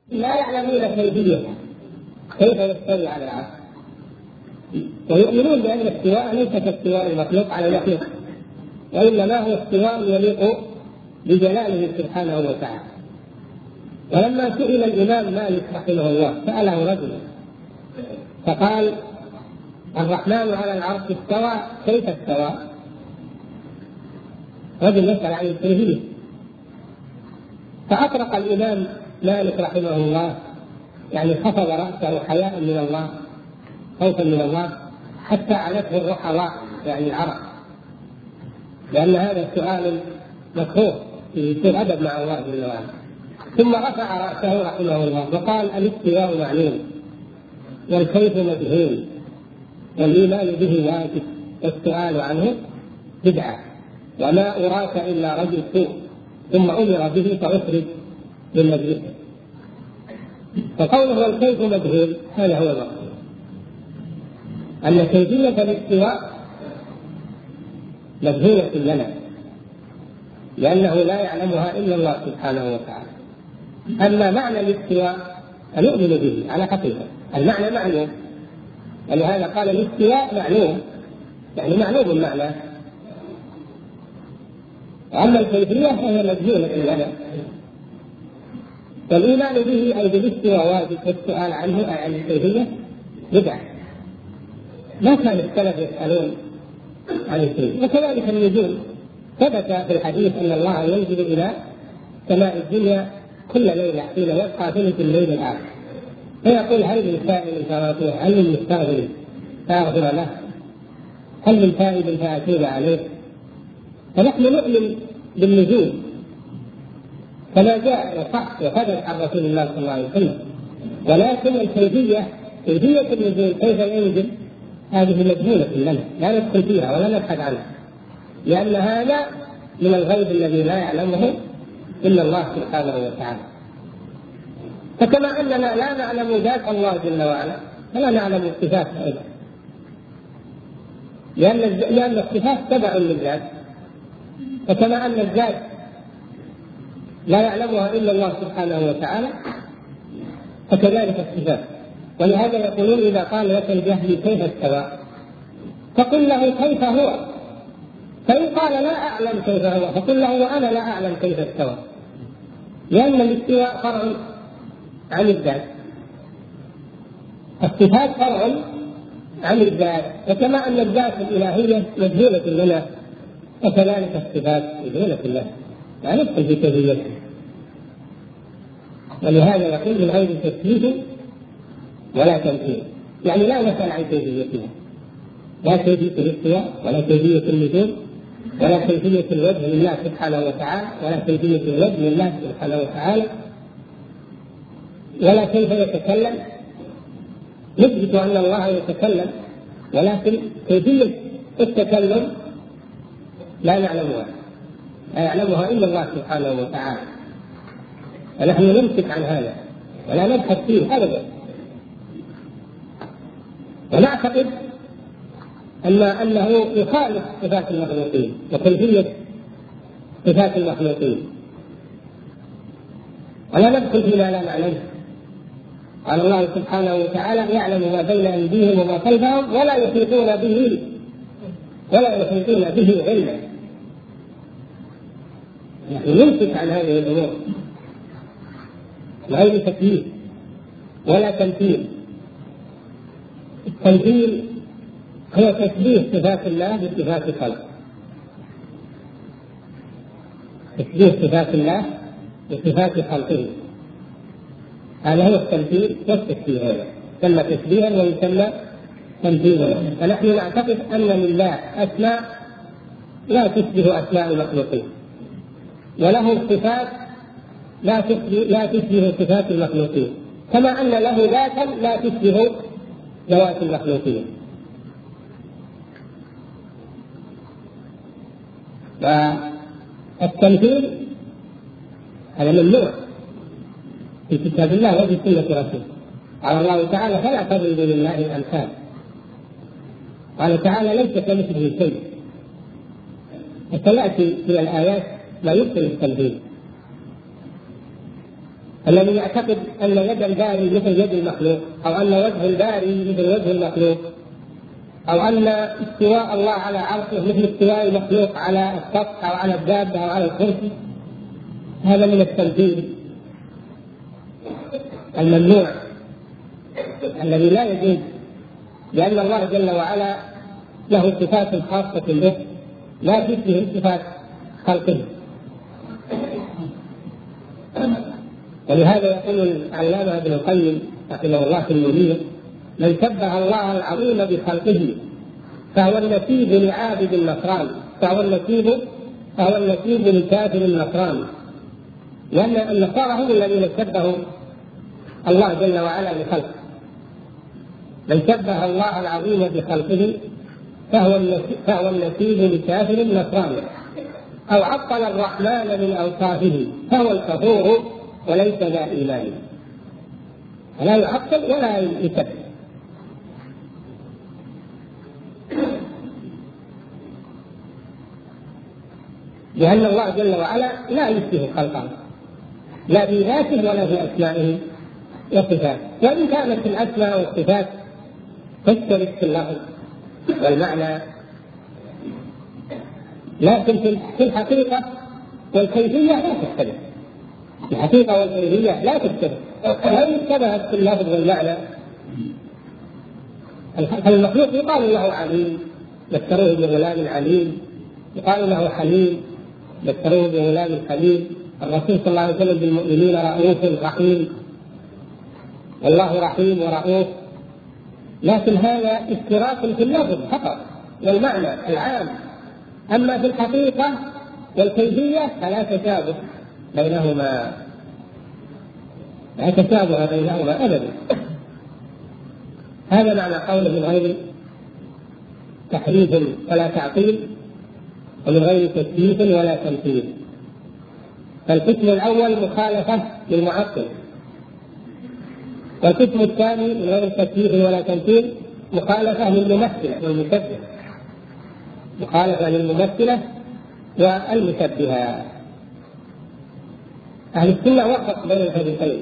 لا يعلمون كيف يستوي على العرش، ويؤمنون بأن الاستواء ليس كاستواء المخلوق على المخلوق، وإنما هو استواء يليق بجلاله سبحانه وتعالى. ولما سئل الإمام مالك رحمه الله سأله رجل فقال: الرحمن على العرش استوى، كيف استوى؟ رجل يسأل عن الكيفية، فأطرق الإمام مالك رحمه الله، يعني خفض رأسه حياء من الله، خوفا من الله، حتى علته الرحضاء يعني العرق، لأن هذا السؤال مكروه في أدب مع الله جل وعلا. ثم رفع رأسه رحمه الله وقال: الاستواء معلوم، والكيف مجهول، والإيمان به واجب، والسؤال عنه بدعة، وما أراك إلا رجل سوء. ثم أمر به فأخرج من مجلسه. فقوله والكيف مجهول هذا هو المقصود، أن كيفية الاستواء مجهولة لنا، لأنه لا يعلمها إلا الله سبحانه وتعالى. أما معنى الاستواء نؤمن به على حقيقة، المعنى معلوم، ولهذا قال الاستواء معلوم، يعني معلوم المعنى. وأما الكيفية فهي مجهولة لنا، فالإيمان به أي بالاستواء واجب، والسؤال عنه أي عن الكيفية بدعة. ما كان السلف يسألون عن الكيفية. وكذلك النزول، ثبت في الحديث أن الله ينزل إلى سماء الدنيا كل ليلة حين يبقى ثلث الليل الآخر، فيقول: هل من سائل فأعطيه، هل من مستغفر فأغفر له، هل من تائب فأتوب عليه. فنحن نؤمن بالنزول كما جاء وصح وثبت عن رسول الله صلى الله عليه وسلم، ولكن الكيفية، كيفية النزول كيف ينزل، هذه مجهولة لنا، لا ندخل فيها ولا نبحث عنها، لأن هذا من الغيب الذي لا يعلمه إلا الله سبحانه وتعالى. فكما أننا لا نعلم ذات الله جل وعلا فلا نعلم صفاته أيضا، لأن الصفات تبع للذات. فكما أن الذات لا يعلمها إلا الله سبحانه وتعالى فكذلك الصفات. ولهذا يقولون: إذا قال لك الجهل كيف استوى فقل له كيف هو، فإن قال لا أعلم كيف هو فقل له وأنا لا أعلم كيف استوى، لأن الاستواء فرع عن الذات، الصفات فرع عن الذات. فكما أن الذات الإلهية مجهولة لنا فكذلك الصفات مجهولة لنا، لا ندخل في كيفيتها. ولهذا يقول: من غير تكييف ولا تمثيل، يعني لا نسأل عن كيفيتها، لا كيفية الاستواء ولا كيفية النزول ولا كيفية الوجه لله سبحانه وتعالى، ولا كيفية الوجه لله سبحانه وتعالى، ولا كيف يتكلم. نثبت أن الله يتكلم، ولكن كيفية التكلم لا نعلمها، لا يعلمها إلا الله سبحانه وتعالى. فنحن نمسك عن هذا ولا نبحث فيه أبدا، ونعتقد أنه يخالف صفات المخلوقين وكيفية صفات المخلوقين، ولا ندخل فيما لا نعلمه. قال الله سبحانه وتعالى: يعلم ما بين أيديهم وما خلفهم ولا يحيطون به علما. نحن نمسك عن هذه الأمور غير تكييف ولا تمثيل. التمثيل هو تشبيه صفات الله بصفات خلقه، تشبيه صفات الله بصفات خلقه، هذا هو التمثيل والتشبيه، هذا يسمى تشبيها ويسمى تمثيلا. فنحن نعتقد أن لله أسماء لا تشبه أسماء المخلوقين، وله صفات لا تشبه صفات المخلوقين، كما أن له ذاتا لا تشبه ذوات المخلوقين. والتمثيل هذا ممنوع في كتاب الله وفي سنة رسوله. قال الله تعالى: فلا تضربوا لله الأمثال. قال تعالى: ليس كمثله شيء. فسيأتي في الآيات ما يبطل التمثيل. الذي يعتقد أن يد الباري مثل يد المخلوق، أو أن وجه الباري مثل وجه المخلوق، أو أن استواء الله على عرشه مثل استواء المخلوق على السطح أو على الدابة أو على الكرسي، هذا من التمثيل الممنوع الذي لا يجوز، لأن الله جل وعلا له صفات خاصة به لا تشبه صفات خلقه. ولهذا يقول العلامة ابن القيم رحمه الله في النونية: من شبه الله العظيم بخلقه فهو النسيب لعابد النصران، فهو النسيب لكافر النصران، لأن النصارى هم الذين شبهوا الله جل وعلا بخلقه. من شبه الله العظيم بخلقه فهو النسيب لكافر النصران، أو عطل الرحمن من أوصافه فهو الكفور وليس ذا إيمان، ولا يعطل ولا يكفر. لأن الله جل وعلا لا يشبه خلقه لا في ذاته ولا في أسمائه وصفاته، وإن كانت الأسماء والصفات تشترك في اللفظ والمعنى، لكن في الحقيقة والكيفية لا تختلف. الحقيقة والكيفية لا تختلف، وإن اشتبهت في اللفظ والمعنى. المخلوق يقال له عليم ذكروه بغلام عليم، يقال له حليم ذكروه بغلام حليم. الرسول صلى الله عليه وسلم بالمؤمنين رؤوف رحيم، والله رحيم ورؤوف، لكن هذا اشتراك في اللفظ فقط والمعنى العام، أما في الحقيقة والكيفية فلا تشابه بينهما، لا تشابه بينهما أبدا. هذا معنى قوله من غير تحريف ولا تعطيل، ومن غير تكييف ولا تمثيل. فالقسم الأول مخالفة للمعطل، والقسم الثاني من غير تكييف ولا تمثيل مخالفة للممثلة والمشبهة، مخالفة للممثلة والمشبهة. أهل السنة وفق بين الفريقين،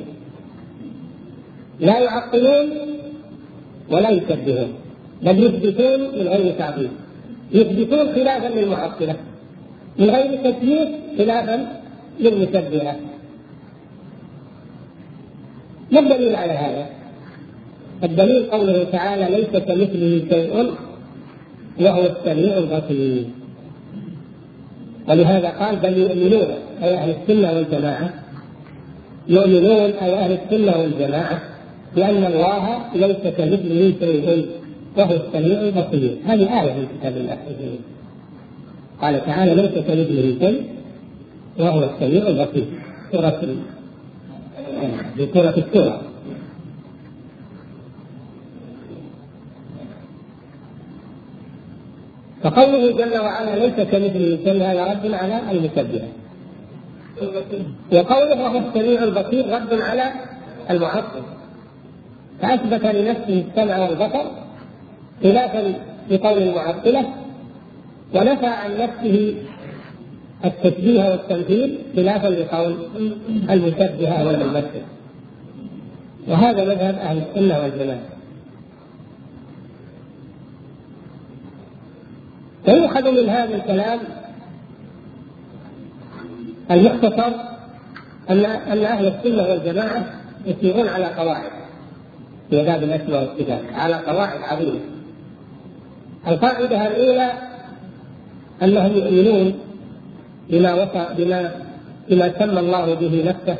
لا يعطلون ولا يشبهون، بل يثبتون من غير تعطيل، يثبتون خلافا للمعطلة، من غير تكييف خلافا للمشبهة. ما الدليل على هذا؟ الدليل قوله تعالى: ليس كمثله شيء وهو السميع البصير. ولهذا قال: بل يؤمنون أي أهل السنة والجماعة، يؤمنون أي أهل السنة والجماعة بأن الله ليس كمثله شيء وهو السميع البصير. هذه آية من كتاب الله قال تعالى: ليس كمثله شيء وهو السميع البصير، سورة السورة. فقوله جل وعلا ليس كمثله شيء هذا رد على المشبهة، وقوله وهو السميع البصير رد على المعطل، فأثبت لنفسه السمع والبصر خلافا لقول المعطلة، ونفى عن نفسه التشبيه والتمثيل خلافا لقول المشبهة والممثل. وهذا مذهب أهل السنة والجماعة. فيؤخذ من هذا الكلام المختصر أن أهل السنة والجماعة يسيرون على قواعد في باب الأسماء والصفات، على قواعد عظيمة. القاعدة الأولى أنهم يؤمنون بما سمى الله به نفسه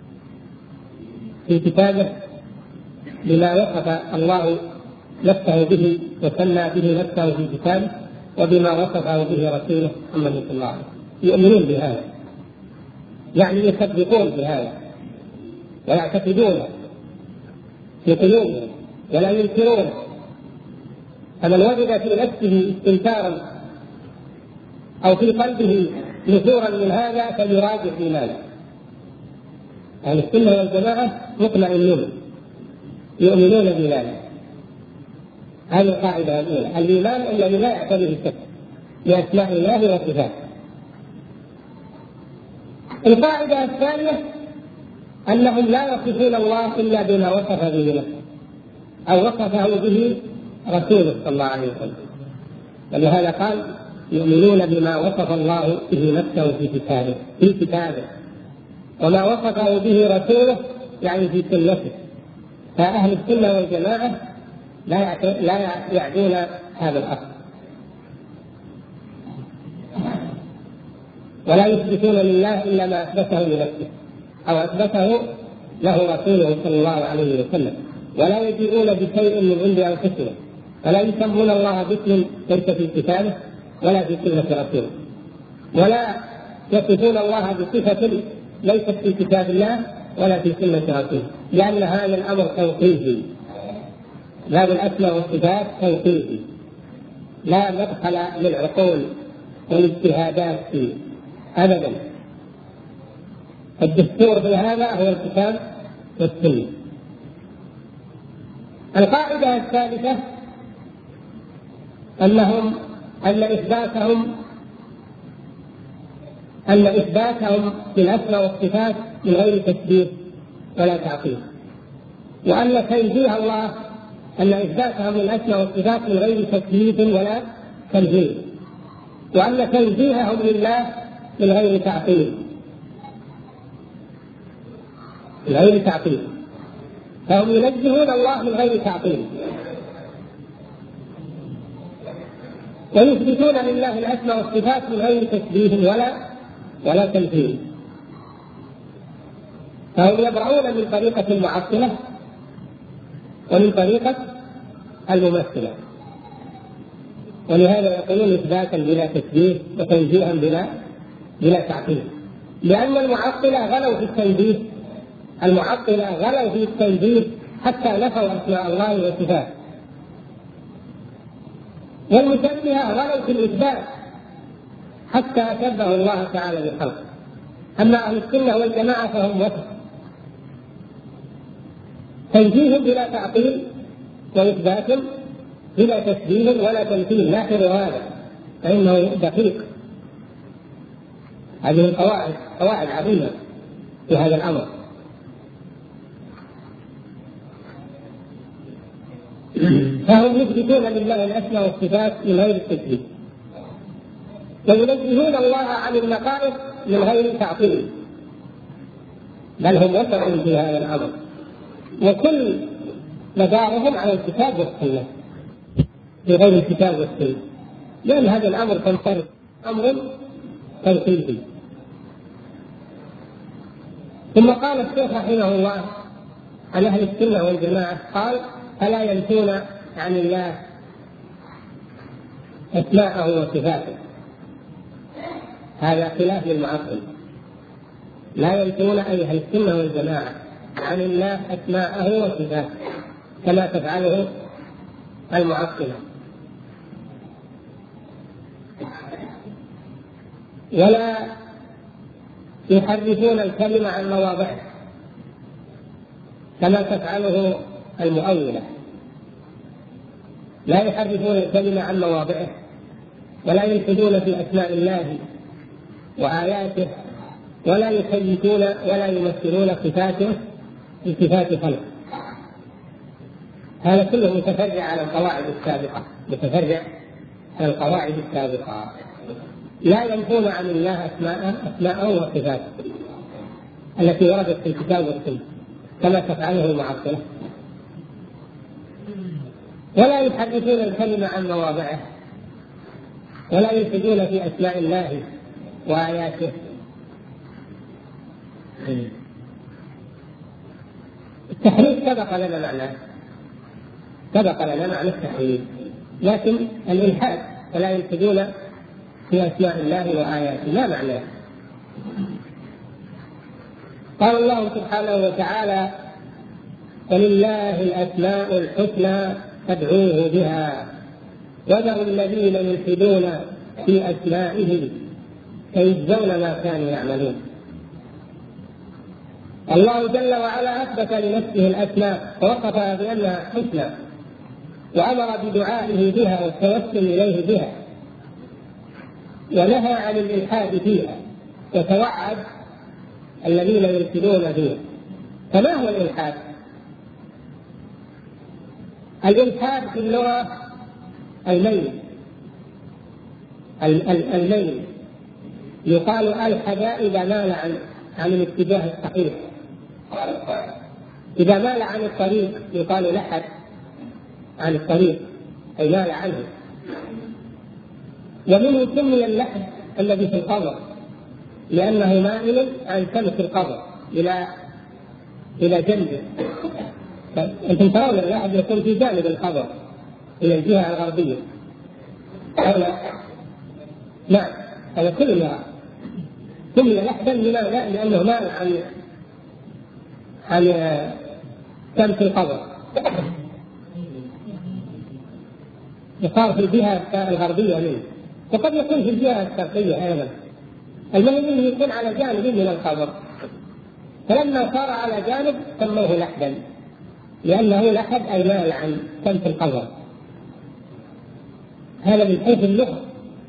في كتابه، بما وصف الله نفسه به وسمى به نفسه في كتابه، وبما وصفه به رسوله محمد صلى الله عليه وسلم. يؤمنون بهذا، يعني يصدقون بهذا ويعتقدون في قلوبهم ولا ينكرون. فمن وجد في نفسه استنكارا أو في قلبه نفورا من هذا فليراجع إيمانه. أهل السنة والجماعة مطمئنون يؤمنون بذلك. هذه القاعدة الأولى، الإيمان الذي لا يعتريه الشك بأسماء الله وصفاته. القاعدة الثانية أنهم لا يصفون الله إلا بما وصف به نفسه أو وصفه به رسوله صلى الله عليه وسلم. ولهذا قال يؤمنون بما وصف الله به نفسه في كتابه وما وصفه به رسوله يعني في سنته. فأهل السنة والجماعة لا يعدون هذا الأصل، ولا يثبتون لله إلا ما أثبته لنفسه أو أثبته له رسوله صلى الله عليه وسلم، ولا يجيئون بشيء من عند أنفسهم، فلا يسمون الله باسم ليس في كتابه ولا في سنة رسوله، ولا يصفون الله بصفة ليست في كتاب الله ولا في سنة رسوله، لأن هذا الأمر توقيفي. باب الأسماء والصفات توقيفي، لا مدخل للعقول والاجتهادات فيه أبدا. الدستور في هذا هو الكتاب والسنة. القاعدة الثالثة أن إثباتهم في الأسماء والصفات من غير تشبيه ولا تعطيل، وأن تنزيه الله أن إثباتهم للأسماء والصفات من غير تكييف ولا تنزيه، وأن تنزيههم لله من غير تعطيل، فهم ينزهون الله من غير تعطيل، ويثبتون لله الأسماء والصفات من غير تشبيه ولا تمثيل. فهم يبرؤون من طريقة المعطلة ومن طريقة الممثلة، ولهذا يقولون إثباتا بلا تشبيه وتنزيها بلا تعطيل، لأن المعطلة غلوا في التنزيه حتى نفوا أسماء الله وصفاته، والمشبهة غلوا في الإثبات حتى شبهوا الله تعالى بالخلق. أما أهل السنة والجماعة فهم وسط، تنزيه بلا تعطيل وإثبات بلا تشبيه ولا تمثيل. لاحظوا هذا فإنه دقيق. هذه القواعد قواعد عظيمة في هذا الأمر. فهم يثبتون لله الأسماء والصفات من غير التشبيه، وينزهون الله عن النقائص من غير تعطيل، بل هم وسط في هذا الأمر، وكل مدارهم على الكتاب والسنة في غير الكتاب والسنة، لأن هذا الأمر تنفرد أمر توقيفي. ثم قال الشيخ رحمه الله عن أهل السنة والجماعة قال: فلا ينفون عن الله أسماءه وصفاته. هذا خلاف للمعطل. لا ينفون أي أهل السنة والجماعة عن الله أسماءه وصفاته كما تفعله المعطلة، ولا يحرفون الكلمة عن مواضعه كما تفعله المؤولة. لا يحرفون الكلمة عن مواضعه، ولا يلحدون في أسماء الله وآياته، ولا يكيفون ولا يمثلون صفاته بصفات خلق. هذا كله متفرع على القواعد السابقة. لا ينفون عن الله أسماءه وصفاته التي وردت في الكتاب والسنة كما تفعله المعطلة، ولا يحرفون الكلمة عن مواضعه، ولا يلحدون في أسماء الله وآياته. التحريف سبق لنا معنى التحريف، لكن الإلحاد ولا يلحدون في أسماء الله وآياته لا معناه. قال الله سبحانه وتعالى: ولله الأسماء الحسنى فادعوه بها وذروا الذين يلحدون في أسمائه سيجزون ما كانوا يعملون. الله جل وعلا أثبت لنفسه الأسماء ووصفها بأنها حسنى، وأمر بدعائه بها والتوسل إليه بها، ونهى عن الإلحاد فيها، وتوعد الذين يلحدون فيها فما هو الإلحاد؟ الإلحاد في اللغة الميل. الميل يقال ألحد إذا مال عن الاتجاه الصحيح. إذا مال عن الطريق يقال لحد عن الطريق، أي مال عنه. ومنه سمي اللحد الذي في القبر لأنه مائل عن سمك القبر إلى جنبه. أنتم ترون اللحد يكون في جانب القبر إلى الجهة الغربية. نعم، هذا كله سمي لحدا لأنه مال عن سمك القبر. يصار في الجهة الغربية منه، وقد يكون في الجهة الشرقية أيضا. المهم أنه يكون على جانب من القبر، فلما صار على جانب سموه لحدا لأنه لحد أي مال عن سمك القبر. هذا من حيث اللغة.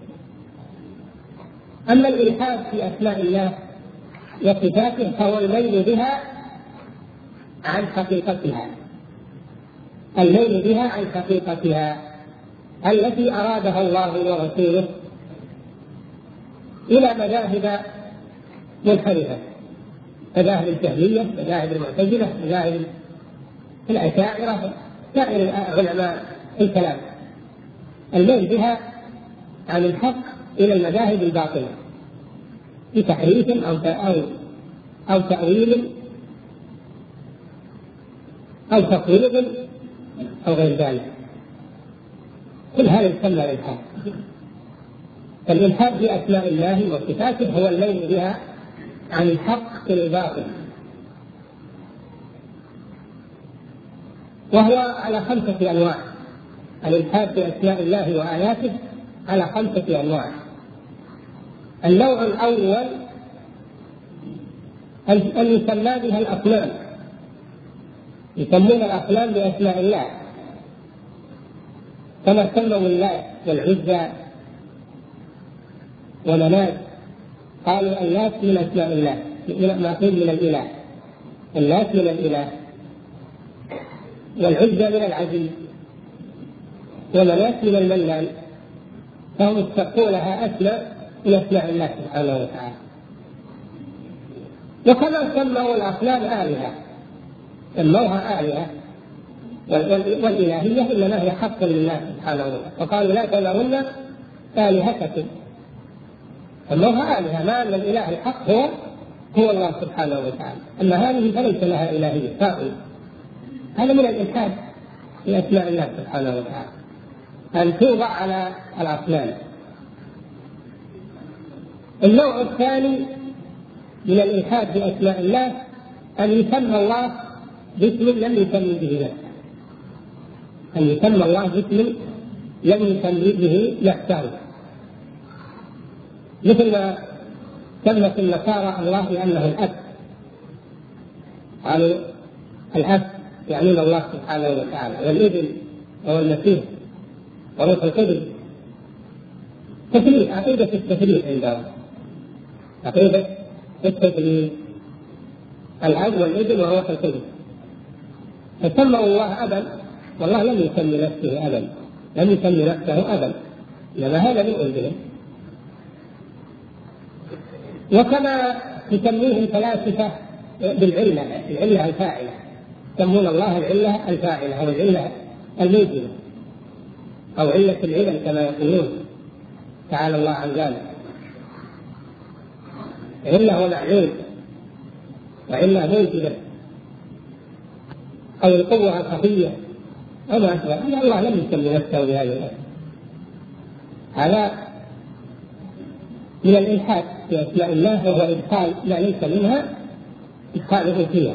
أما الإلحاد في أسماء الله وصفاته فهو الميل بها عن حقيقتها، الميل بها عن حقيقتها التي أرادها الله ورسوله إلى مذاهب منحرفة، مذاهب الجهمية، مذاهب المعتزلة، مذاهب الأشاعرة، سائر علماء الكلام، الميل بها عن الحق إلى المذاهب الباطلة بتحريف أو تأويل أو تقويض أو غير ذلك. كل هذا يسمى الإلحاد. الإلحاد في أسماء الله وصفاته هو الميل بها عن الحق إلى الباطل، وهو على 5 أنواع. الإلحاد في أسماء الله وآياته على 5 أنواع. النوع الأول أن يسمى بها الأصنام، يسمون الأصنام بأسماء الله كما سموا اللات والعزى ومنات، قالوا اللات من أسماء الله، مأخوذ من الإله، اللات من الإله، والعزى من العزيز، ومنات من المنان، فهم استقوا لها أسماء من أسماء الله سبحانه وتعالى. وكما سموا الأصنام آلهة، سموها آلهة، والإلهية إنما هي حق لله سبحانه وتعالى، وقالوا لا تذرن آلهتكم، سموها آلهة، ما أن الإله الحق هو الله سبحانه وتعالى، أما هذه فليس لها إلهية فاضل. هذا من الإلحاد في أسماء الله سبحانه وتعالى، أن توضع على الأصنام. النوع الثاني من الإلحاد في أسماء الله أن يسمى الله باسم لم يسمي به نفسه، أن يسمى الله باسم لم يسمي به نفسه، مثل ما سمت النصارى الله بأنه الأب، قالوا الأب يعني الله سبحانه وتعالى، والابن هو المسيح وروح القدس. تثليث، عقيدة التثليث عندهم، عقيدة التثليث، الأب والابن وروح القدس. فسموا الله أبا، والله لم يسمي نفسه أبا، لم يسمي نفسه أبا، إنما هذا من عندهم. وكما يسميه الفلاسفة بالعلة، العلة الفاعلة، يسمون الله العلة الفاعلة أو العلة الموجبة أو علة العلل كما يقولون، تعالى الله عن ذلك. علة ومعلول وعلة موجبة أو القوة الخفية أو ما أشبه، أن الله لم يسمي نفسه بهذه الآية. هذا من الإلحاد في أسماء الله، وهو إدخال ما ليس منها إدخاله فيها.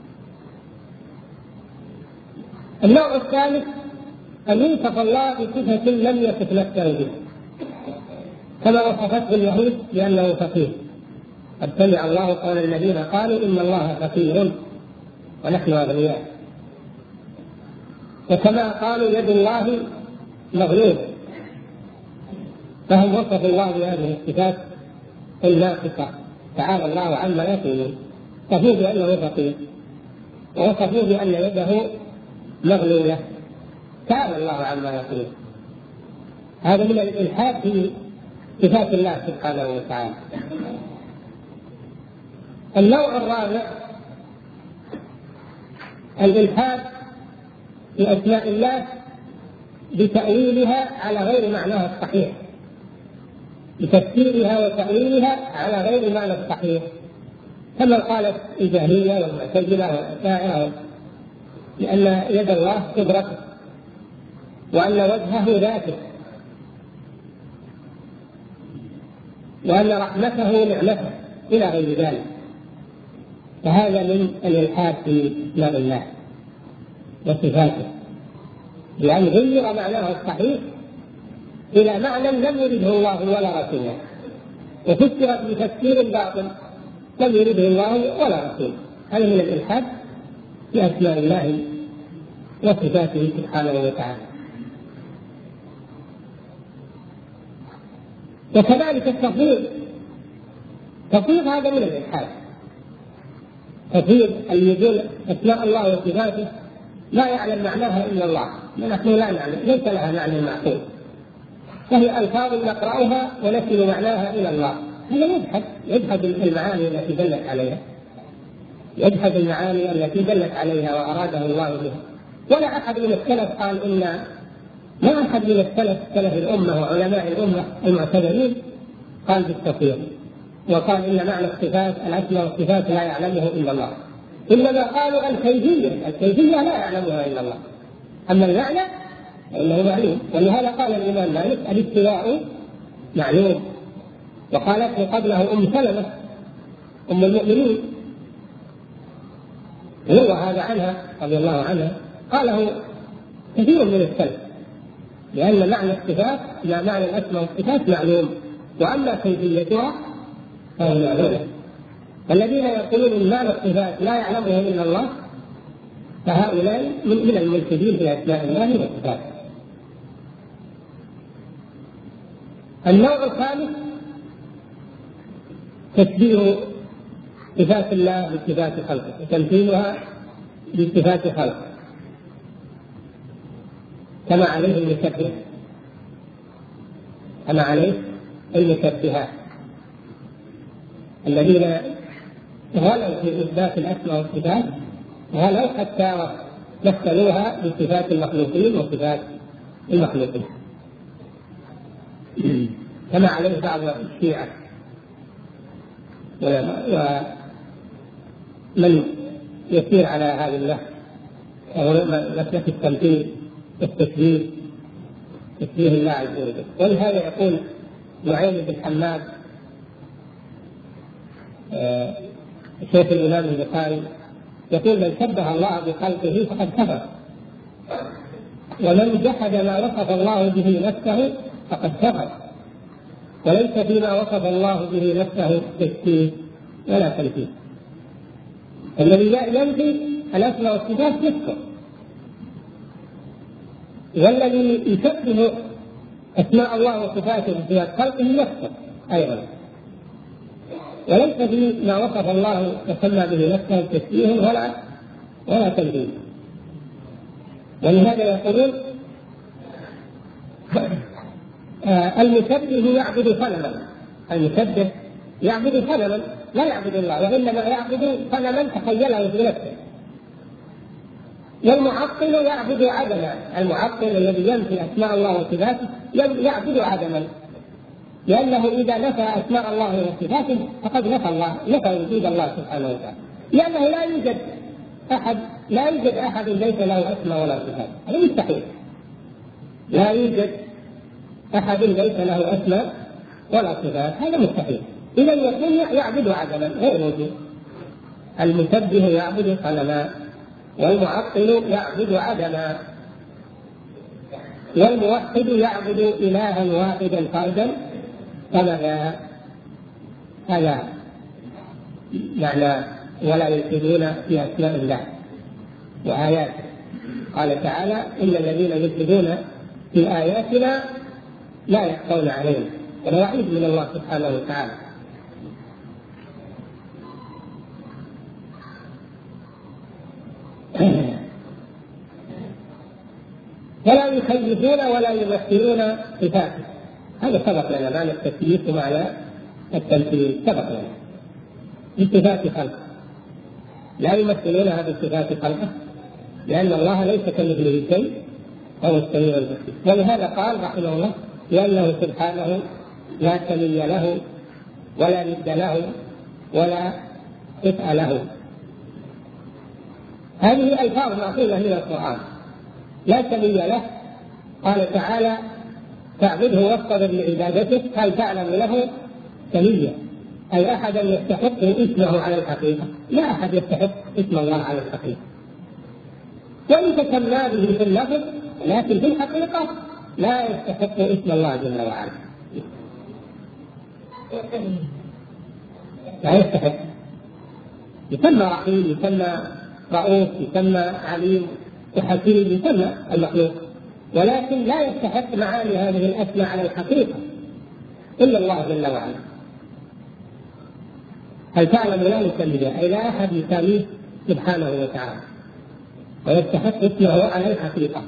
النوع الثالث أن يوصف الله بصفة لم يصف نفسه بها، كما وصفته اليهود بأنه فقير، قد سمع الله قول الذين قالوا إن الله فقير ونحن أغنياء. وكما قالوا يد الله مغلولة، فهم وصفوا الله بهذه الصفات الناقصة، تعالى الله عما يقولون، فهو بأنه فقير ووصفوه بأن يده مغلولة، تعالى الله عما يقول. هذا من الإلحاد في صفات الله سبحانه وتعالى. النوع الرابع الإلحاد في أسماء الله بتأويلها على غير معناها الصحيح، بتفسيرها وتأويلها على غير معنى الصحيح، كما قالت الجهمية والمعتزلة والأشاعرة لأن يد الله قدرته وأن وجهه ذاته وأن رحمته نعمته إلى غير ذلك. فهذا من الإلحاد في أسماء الله وصفاته، لأن غير معناه الصحيح إلى معنى لم يرده الله ولا رسوله، وفسرت بتفسير باطل لم يرده الله ولا رسوله. هذا من الإلحاد في أسماء الله وصفاته سبحانه وتعالى. وكذلك التفويض هذا من الإلحاد. تفويض اللي يقول أسماء الله وصفاته لا يعلم معناها إلا الله، نحن لا نعلم، ليس لها معنى معقول، فهي ألفاظ نقرأها ونسل معناها إلى الله. هذا يجحد المعاني التي دلت عليها، يجحد المعاني التي دلت عليها وأراده الله بها. ولا أحد من السلف قال إن ما أحد من السلف سلف الأمة وعلماء الأمة المعتبرين قال بالتفويض وقال إن معنى الصفات الأسماء والصفات لا يعلمه إلا الله، إنما قالوا الكيفية لا يعلمها إلا الله، أما المعنى فإنه معلوم. ولهذا قال الإمام مالك الاستواء معلوم. وقالت قبله أم سلمة أم المؤمنين روى هذا عنها رضي الله عنها، قاله كثير من السلف، لأن معنى الصفات لا معنى الأسماء والصفات معلوم، وأما كيفيتها فهي معلومة. الذين يقولون إن معنى الصفات لا يعلمه إلا الله فهؤلاء من الملحدين في أسماء الله والصفات. النوع الثالث تشبيه صفات الله بصفات خلقه وتمثيلها بصفات خلقه، كما عليه المشبهات الذين غلوا في إثبات الأسماء والصفات، غلوا حتى مثلوها بصفات المخلوقين وصفات المخلوقين، كما عليه بعض الشيعة ومن يسير على هذه اللحظة مسلك التمثيل والتشبيه، تشبيه الله عز وجل. ولهذا يقول نعيم بن حماد شيخ الإمام البخاري يقول من شبه الله بخلقه فقد كفر، ومن جحد ما وصف الله به نفسه فقد كفر، وليس فيما وصف الله به نفسه تشبيه ولا تمثيل. الذي ينفي الأسماء والصفات يكفر، والذي يشبه أسماء الله وصفاته بصفات خلقه يكفر أيضا، وليس فيما وصف الله وسمى به نفسه تشبيه ولا تمثيل. ولهذا يقولون المشبه يعبد صنما، المشبه يعبد صنما لا يعبد الله، وإنما يعبد صنما تخيله في نفسه. والمعطل يعبد عدما، المعطل الذي ينفي أسماء الله وصفاته يعبد عدما، لأنه إذا نفى أسماء الله وصفاته فقد نفى وجود الله سبحانه وتعالى، لأنه لا يوجد أحد ليس له أسماء ولا صفات، هذا مستحيل. لا يوجد أحد ليس له أسماء ولا صفات، هذا مستحيل. إذا يكون يعبد عدما غير موجود. المشبه يعبد صنما، والمعطل يعبد عدما، والموحد يعبد إلها واحدا فردا صمدا. هذا معنى ولا يلحدون في أسماء الله وآياته. قال تعالى إن الذين يلحدون في آياتنا لا يخفون علينا، وهذا وعيد من الله سبحانه وتعالى. ولا يخيفون ولا يمثلون صفاته. هذا سبق لنا معنى التكييف ومعنى التمثيل، سبق لنا بصفات خلقه، لا يمثلونها بصفات خلقه لأن الله ليس كمثله شيء وهو السميع البصير. ولهذا قال رحمه الله لأنه سبحانه لا سمي له ولا ند له ولا كفء له. هذه ألفاظ مأخوذة من القرآن. لا سمي له، قال تعالى فاعبده واصطبر لعبادته، هل تعلم له سميا أي أحدا يستحق اسمه على الحقيقة؟ لا أحد يستحق اسم الله على الحقيقة، وإن تسمى به في اللفظ لكن في الحقيقة لا يستحق اسم الله جل وعلا، لا يستحق. يسمى رحيم، يسمى رؤوف، يسمى عليم وحكيم، يسمى المخلوق، ولكن لا يستحق معاني هذه الأسماء على الحقيقة إلا الله جل وعلا. هل تعلم لا يسميه أي لا أحد يسميه سبحانه وتعالى ويستحق اسمه على الحقيقة.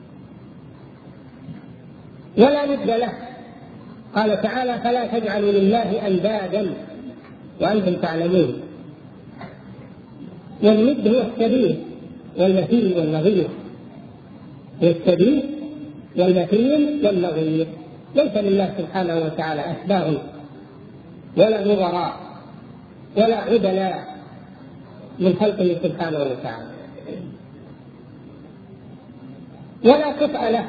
ولا ند له، قال تعالى فلا تجعلوا لله أندادا وأنتم تعلمون. والند هو الشبيه والمثيل والنظير، الشبيه والمثيل والنظير. ليس لله سبحانه وتعالى أشباه ولا نظراء ولا عدلاء من خلقه سبحانه وتعالى، ولا كفء له.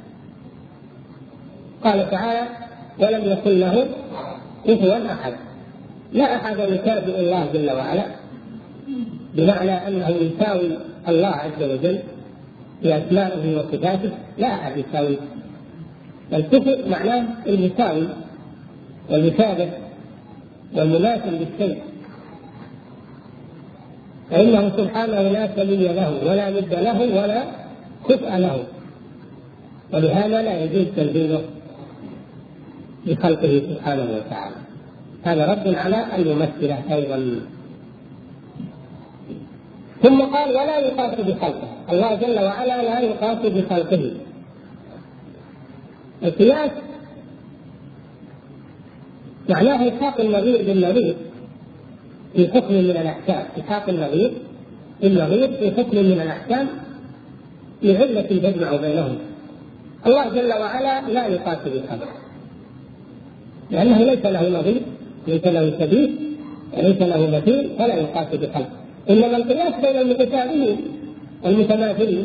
قال تعالى ولم يكن له كفوا أحد. لا أحد يكافئ الله جل وعلا بمعنى أنه يساوي الله عز وجل في أسمائه وصفاته، لا أحد يساوي. الكفء معناه المساوي والمشابه والمماثل بالشيء، فإنه سبحانه لا سمي له ولا ند له ولا كفء له، ولهذا لا يجوز تنزيله بخلقه سبحانه وتعالى. هذا رد على الممثلة أيضا. ثم قال ولا يقاس بخلقه، الله جل وعلا لا يقاس بخلقه. القياس معناه إلحاق النظير بالنظير في حكم من الأحكام، إلحاق النظير بالنظير في حكم من الأحكام لعلة تجمع بينهم. الله جل وعلا لا يقاس بخلقه لأنه ليس له نظير، ليس له شبيه، وليس له مثيل، فلا يقاس بخلقه. إنما القياس بين المتشابهين والمتماثلين.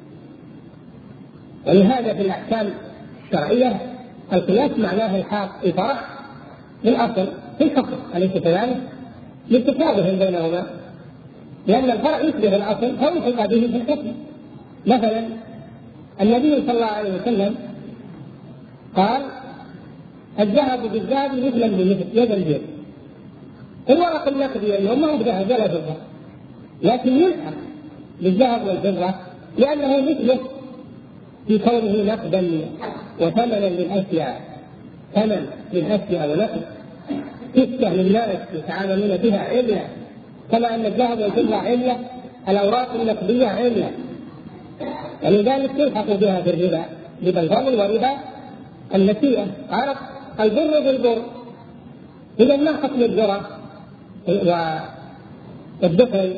ولهذا في الأحكام الشرعية القياس معناه الحاق الفرع بالأصل في الحكم، أليس كذلك؟ للتشابه بينهما، لأن الفرع يشبه الأصل فيلحق به في الحكم. مثلا النبي صلى الله عليه وسلم قال الذهب بالذهب مثلا بمثل يد البيت. الورق النقدي اليوم ما هو بذهب ولا فضة، لكن يلحق بالذهب والفضة لأنه مثله في كونه نقدا وثمنا للأشياء، ثمن للأشياء ونقد، تفتح للناس يتعاملون بها عملة، كما أن الذهب والفضة عملة، الأوراق النقدية عملة، ولذلك تلحق بها في الربا، ربا الفضل وربا النسيئة. عرف البر بالبر، إذا ما حكم الذرة والدخل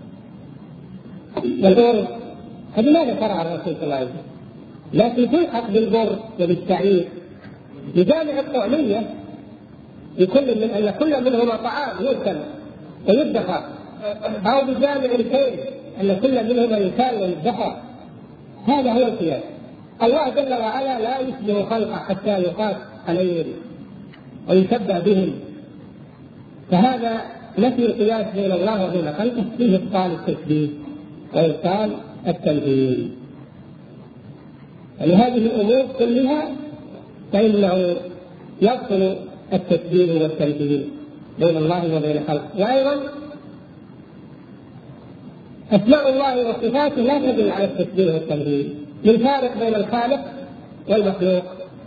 والأورز؟ هذه ما ذكرها الرسول صلى الله عليه وسلم، لكن تلحق بالبر وبالشعير بجامع الطعمية لكل من أن كل منهما طعام يؤكل ويدخر، أو بجامع الكيل أن كل منهما يكال ويدخر. هذا هو القياس. الله جل وعلا لا يشبه خلقه حتى يقاس عليهم ويشبه بهم، فهذا نفي القياس بين الله وبين خلقه فيه إبطال التشبيه وإبطال التمثيل. لهذه الأمور كلها فإنه يبطل التشبيه والتمثيل بين الله وبين خلقه. وأيضا أسماء الله وصفاته لا تدل على التشبيه والتمثيل، من فارق بين الخالق والمخلوق.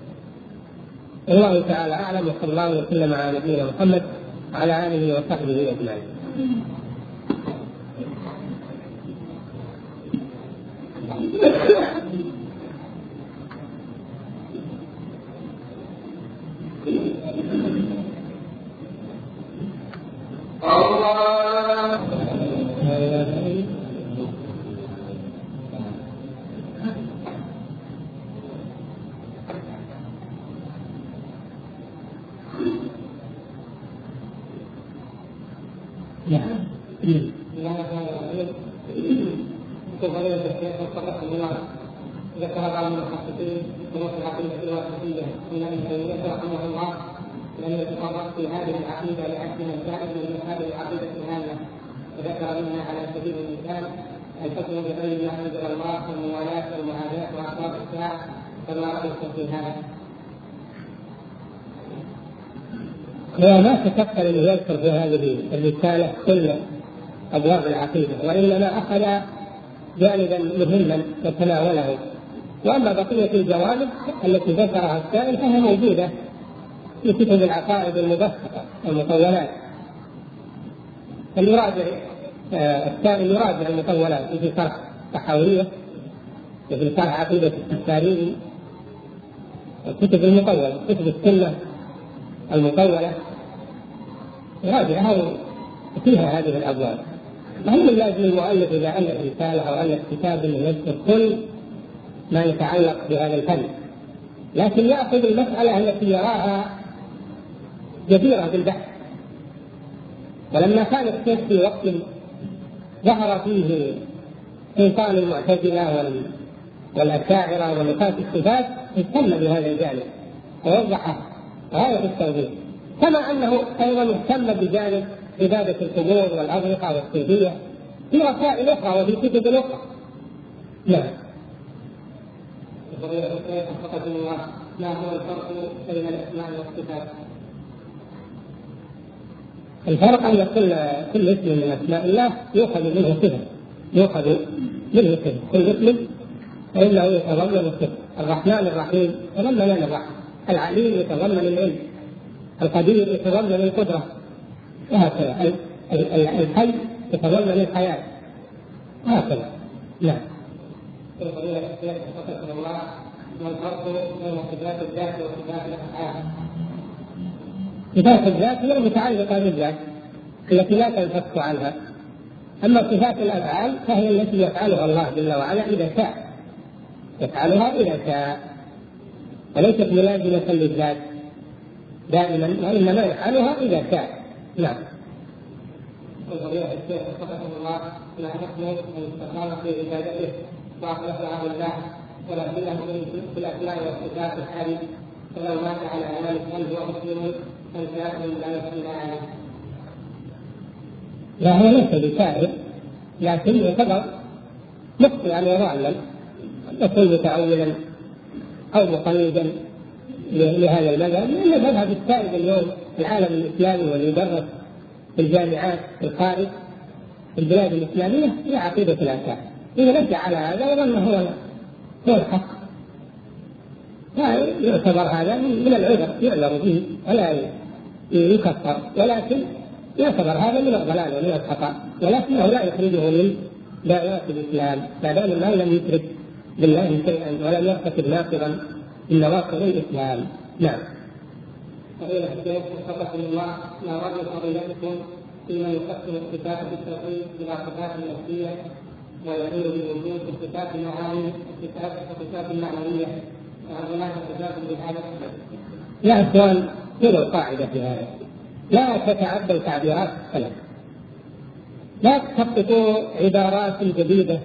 الله تعالى أعلم، وصلى الله وسلم على نبينا محمد وعلى آله وصحبه أجمعين. فضيلة الشيخ وفقكم الله، ذكر بعض المحققين في العقيدة الواسطية من ابن تيمية رحمه الله لم يتطرق في هذه العقيدة لعدد مسائل من هذه العقيدة الهامة، وذكر منها على سبيل المثال الحكم بغير ما أنزل الله والموالاة والمعاداة وأسباب الساعة، فما رأيكم في هذا؟ هو ما تكفل أن يذكر في هذه الرسالة كل أبواب العقيدة، وإنما أخذ جانبا مهما يتناوله، وأما بقية الجوانب التي ذكرها السائل فهي موجودة في كتب العقائد المبسطة المطولات. السائل يراجع المطولات في شرح الطحاوية، في شرح عقيدة التستاريني، الكتب المطولة، كتب السنة المطولة يراجعها فيها هذه الأبواب. ما هو لازم المؤلف إذا ألف رسالة أو ألف كتاب يذكر كل ما يتعلق بهذا الفن، لكن يأخذ المسألة التي يراها جديرة بالبحث. ولما كان الشيخ في وقت ظهر فيه سلطان المعتزلة والأشاعرة ونفاة الصفات اهتم بهذا الجانب ووضحه غاية التوضيح، كما أنه أيضا اهتم بجانب عبادة القبور والأضرحة والصوفية في رسائل أخرى وفي كتب أخرى. نعم. ما هو الفرق بين الأسماء والصفات؟ الفرق أن كل اسم من أسماء الله يؤخذ منه صفة، كل اسم فإنه يتضمن صفة. الرحمن الرحيم يتضمن الرحمة، العليم يتضمن العلم، القدير يتضمن القدرة، وهكذا. الحي يتضمن الحياة، وهكذا. نعم. ما الفرق بين صفات الذات وصفات الأفعال؟ صفات الذات هي المتعلقة بالذات التي لا تنفك عنها، أما صفات الأفعال فهي التي يفعلها الله جل وعلا إذا شاء، يفعلها إذا شاء، وليست ملازمة للذات دائما، وإنما يفعلها إذا شاء. نعم. الشيخ وفقكم الله، لا حكم من استقام في عبادته وأخلصها لله ولكنه في الأسماء والصفات الحالي، فلو مات على ذلك هل هو مسلم أم كافر لا يصلي عليه؟ لا، هو ليس بكافر، لكن يعتبر مخطئا وضالا، يكون متأولا أو مقلدا لهذا المذهب، لأن المذهب السائد اليوم في العالم الإسلامي واليدرس في الجامعات في الخارج في البلاد الإسلامية هي عقيدة الآثار. إذا نجح على هذا وظن هو الحق، يعتبر هذا من العذر، يعذر به ولا يكفر، ولكن يعتبر هذا من الضلال ومن الخطأ، ولكنه لا يخرجه من دائرة الإسلام ما دام أنه لم يشرك بالله شيئا ولم يرتكب ناقضا من نواقض الإسلام. نعم. فضيلة الشيخ وفقكم الله، ما رأي فضيلتكم فيما يقسم الصفات بالتوحيد إلى صفات نفسية ويقول بالوجود صفات معاني وصفات معنوية، وهناك صفات بالحدث؟ لا، السؤال له قاعدة في هذا، لا تتعدوا تعبيرات السلف، لا تخططوا عبارات جديدة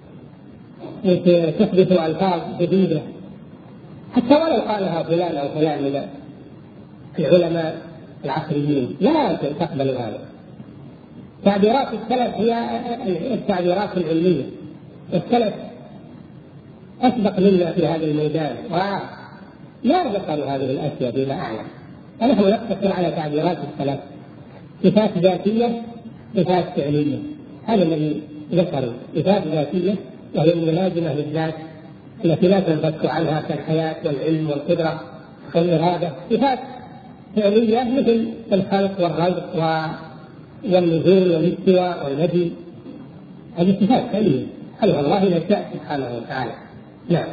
تحدثوا ألفاظ جديدة حتى ولو قالها فلان أو فلان من العلماء العصريين، لا تقبلوا هذا. تعبيرات السلف هي التعبيرات العلمية، السلف أسبق منا في هذا الميدان ولا ذكروا هذه الأشياء فيما أعلم، فنحن نقتصر على تعبيرات السلف، صفات ذاتية صفات فعلية، هذا الذي ذكروا، صفات ذاتية وهي الملازمة للذات التي لا تنفك عنها كالحياة والعلم والقدرة والإرادة، صفات فعلية مثل الخلق والرزق والنزول والاستواء والنجم، هذه صفات فعلية حلها الله إذا شاء سبحانه وتعالى. نعم.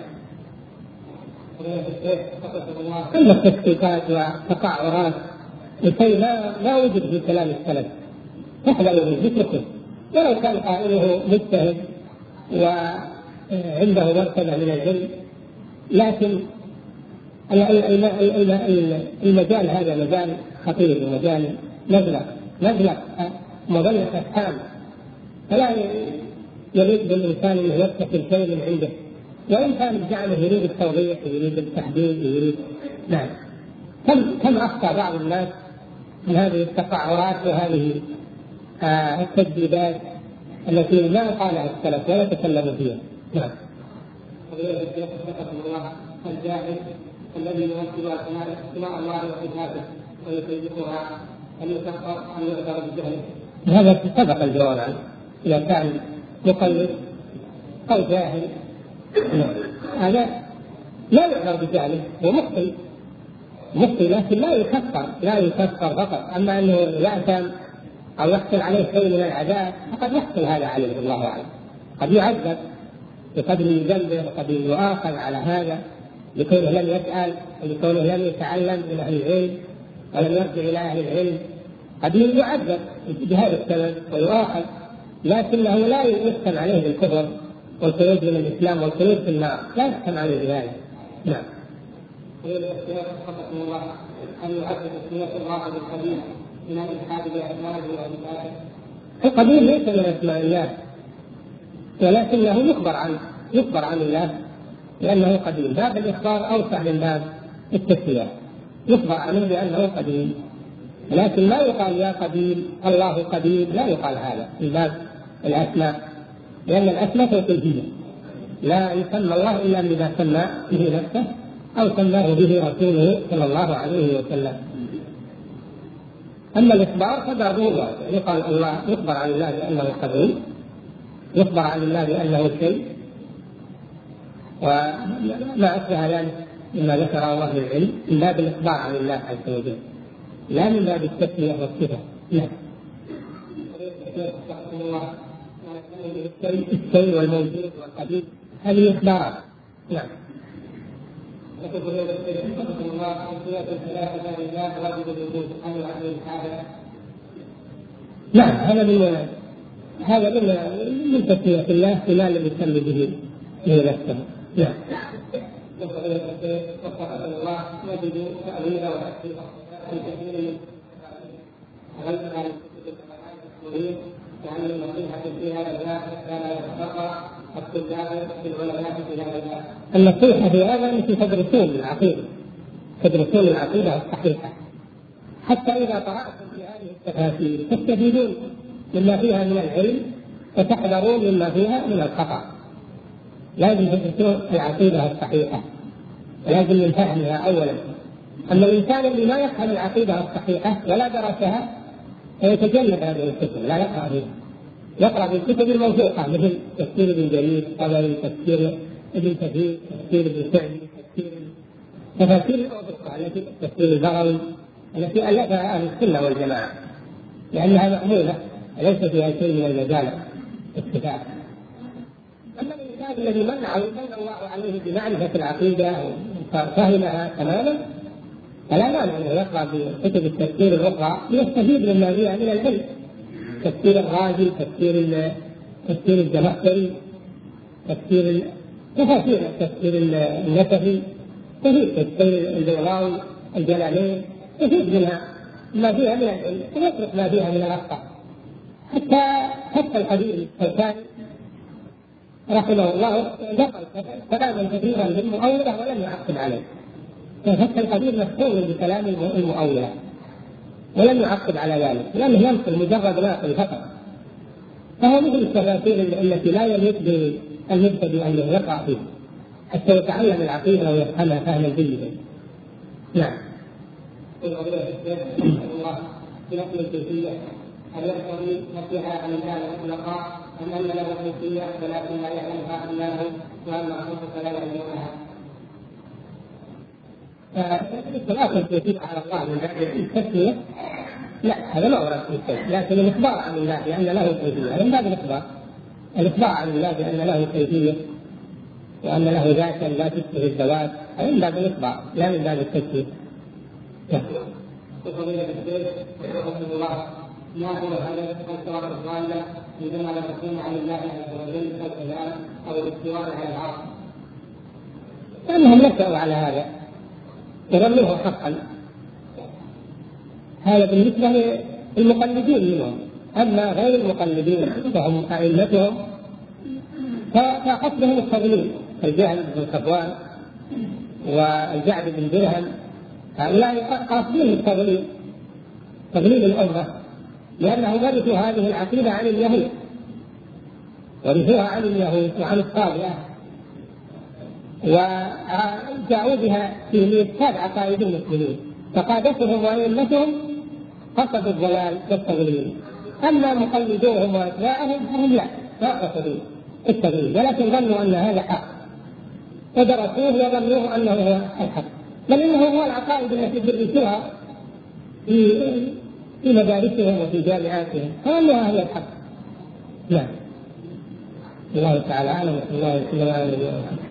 أما التشكيكات وتقعرات لكي لا وجد في كلام السلف تحذر من ذكره، ولو كان قائله مجتهد وعنده مرتبة من العلم، لكن المجال هذا مجال خطير ومجال مبلغ مضلة أفهام، فلا يليق بالإنسان أنه يتصل شيء من عنده، وإن كان الجعل يريد التوضيح يريد التحديد يريد. نعم. كم أخطأ بعض الناس من هذه التقاعرات وهذه التجديدات التي ما قالها السلف ولا تكلموا فيها. نعم. الجاهل الذي ينكر اسماء الله وصفاته ويكذبها ان يكفر ان يعذر بالجهل. هذا سبق الجواب عنه. اذا كان مقلد او جاهل هذا لا يعذر بجهله، هو مخطئ لكن لا يكفر فقط. اما انه يأثم او يحصل عليه شيء من العذاب فقد يحصل هذا عليه الله اعلم، قد يعذب بقدر ذنبه وقد يؤاخذ على هذا لكونه لم يسأل ولكونه لم يتعلم من أهل العلم ولم يرجع إلى أهل العلم، قد يعذب بهذا السبب ويؤاخذ، لكنه لا يحكم عليه بالكفر والخروج من الإسلام والخلود في النار، لا يحكم عليه بهذا. نعم. أن يعذب اسمية الله بالقديم من الإلحاد بأسمائه وصفاته. القديم ليس من أسماء الله ولكنه يخبر عن الله لأنه قديم. باب الإخبار أوسع من باب التسمية، يخبر عنه بأنه قديم، لكن لا يقال يا قديم الله قديم، لا يقال هذا في باب الأسماء، لأن الأسماء توقيفية، لا يسمى الله إلا بما سمى به نفسه أو سماه به رسوله صلى الله عليه وسلم. أما الإخبار فبابه الله، يقال الله يخبر عن الله بأنه قديم، يخبر عن الله بأنه شيء، وما أشبه ذلك مما ذكره الله العلم من باب الإخبار عن الله عز وجل، لا من باب التسمية والصفة. لا. الشيء والموجود والقديم هذه إخبارات. نعم. نعم. هذا من تسمية الله بما لم يسمي به نفسه. نعم. الله نجد تأويله وتفسيره في كثير من يعني النصيحة في هذا الباب كان يتفقه التجار في العلماء في هذا الباب. النصيحة في هذا أنكم تدرسون العقيدة الصحيحة، حتى إذا قرأتم في هذه التفاسير تستفيدون مما فيها من العلم وتحذرون مما فيها من الخطأ. لازم تدرسون العقيدة الصحيحة، لازم من فهمها أولا. أما الإنسان اللي ما يفهم العقيدة الصحيحة ولا درسها يتجنب هذه الكتب، لا يقرأ فيها، يقرأ في الكتب الموثوقة مثل تفسير ابن جرير الطبري، تفسير ابن كثير، تفسير ابن سعدي، تفاسير الموثوقة التي تفسير البغوي التي ألفها أهل السنة والجماعة، لأنها مأمونة ليس فيها شيء من المجال اتفاق. أما الإنسان الذي من الله عليه بمعرفة العقيدة وفهمها تماما فلا مانع أنه يقرأ في كتب التفسير الأخرى ليستفيد مما فيها من العلم، تفسير الرازي، تفسير الزمخشري، تفسير النسفي، تفسير البيضاوي، الجلالين، يفيد منها ما فيها من العلم ويترك ما فيها من الأخطاء. حتى القدير الثاني رحمه الله نقل كلاما كثيرا للمؤولة ولم يعقب عليه، فحتى القدير مفهوم بكلام المؤولة ولم يعقب على ذلك لأنه ينقل مجرد ناقل فقط، فهو مثل التفاسير التي لا يليق بالمبتدئ أن يقع فيه حتى يتعلم العقيدة ويفهمها فهما جيدا. نعم. في نقل الكيفية هل يقتضي نفيها عن الله مطلقا أم أن له كيفية ولكن لا يعلمها إلا هو وأما الخلق فلا يعلمونها؟ فالإطلاق الكيفية على الله من باب التسمية لا، هذا ما ورد في الكيفية، لكن الإخبار عن الله بأن له كيفية من باب الإخبار عن الله بأن له كيفية وأن له ذاتا لا تشبه الذوات، هذا من باب الإخبار لا من باب التسمية. فضيلة الشيخ رحمه الله ما هو هذا الصراط الضالة عندما لا تكون عن الله عز وجل كالكلام أو الاستواء على العرش؟ لأنهم نشأوا على هذا وظنوه حقا، هذا بالنسبة للمقلدين منهم. أما غير المقلدين فهم أئمتهم فقصدهم التضليل الجهل بن صفوان والجعد بن درهم، هؤلاء قاصدين التضليل، تضليل الأمة، لأنهم ورثوا هذه العقيدة عن اليهود، ورثوها عن اليهود وعن الطاغية، وجاءوا بها في إفساد عقائد المسلمين، فقادتهم وأئمتهم قصدوا الضلال والتضليل. أما مقلدوهم وأتباعهم فهم لا قصدوا التضليل، ولكن ظنوا أن هذا حق ودرسوه وظنوه أنه هو الحق، بل إنه هو العقائد التي درسوها في مدارسهم وفي جامعاتهم، فأنها هي الحق. نعم. الله تعالى أعلم. الله وسلم على نبينا محمد.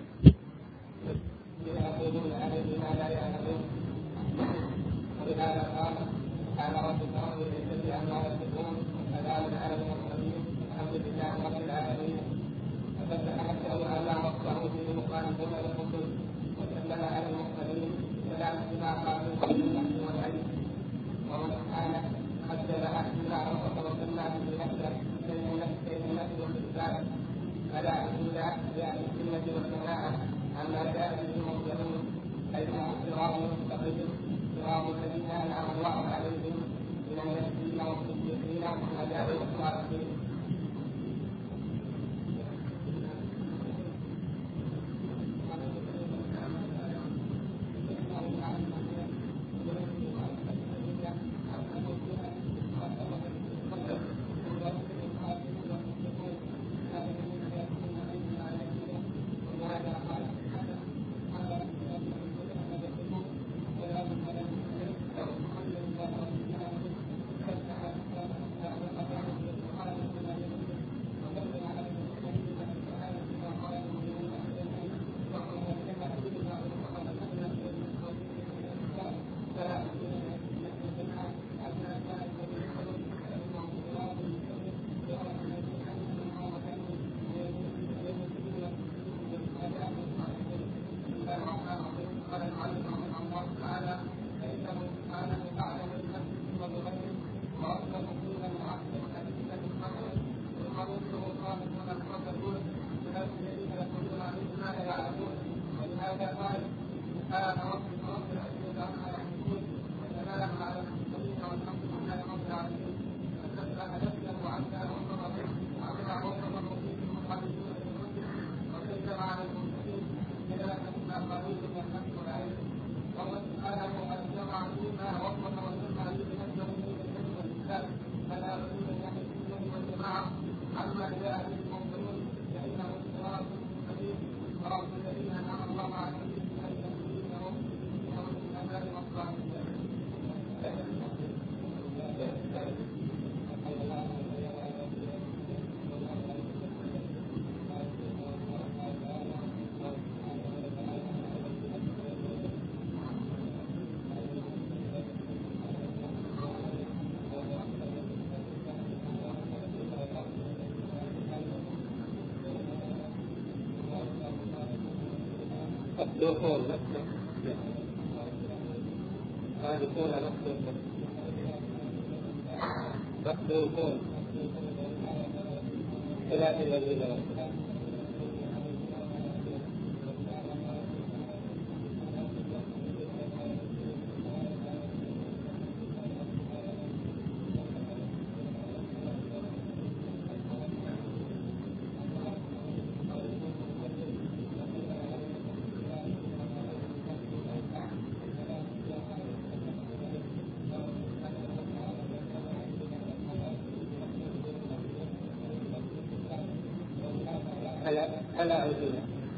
فلا أجل.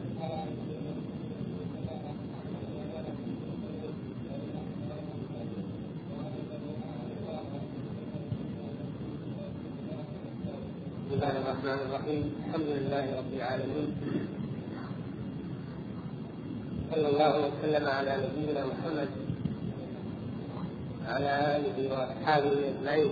بسم الله الرحمن الرحيم. الحمد لله رب العالمين، صلى الله وسلم على نبينا محمد وعلى آله وأصحابه أجمعين.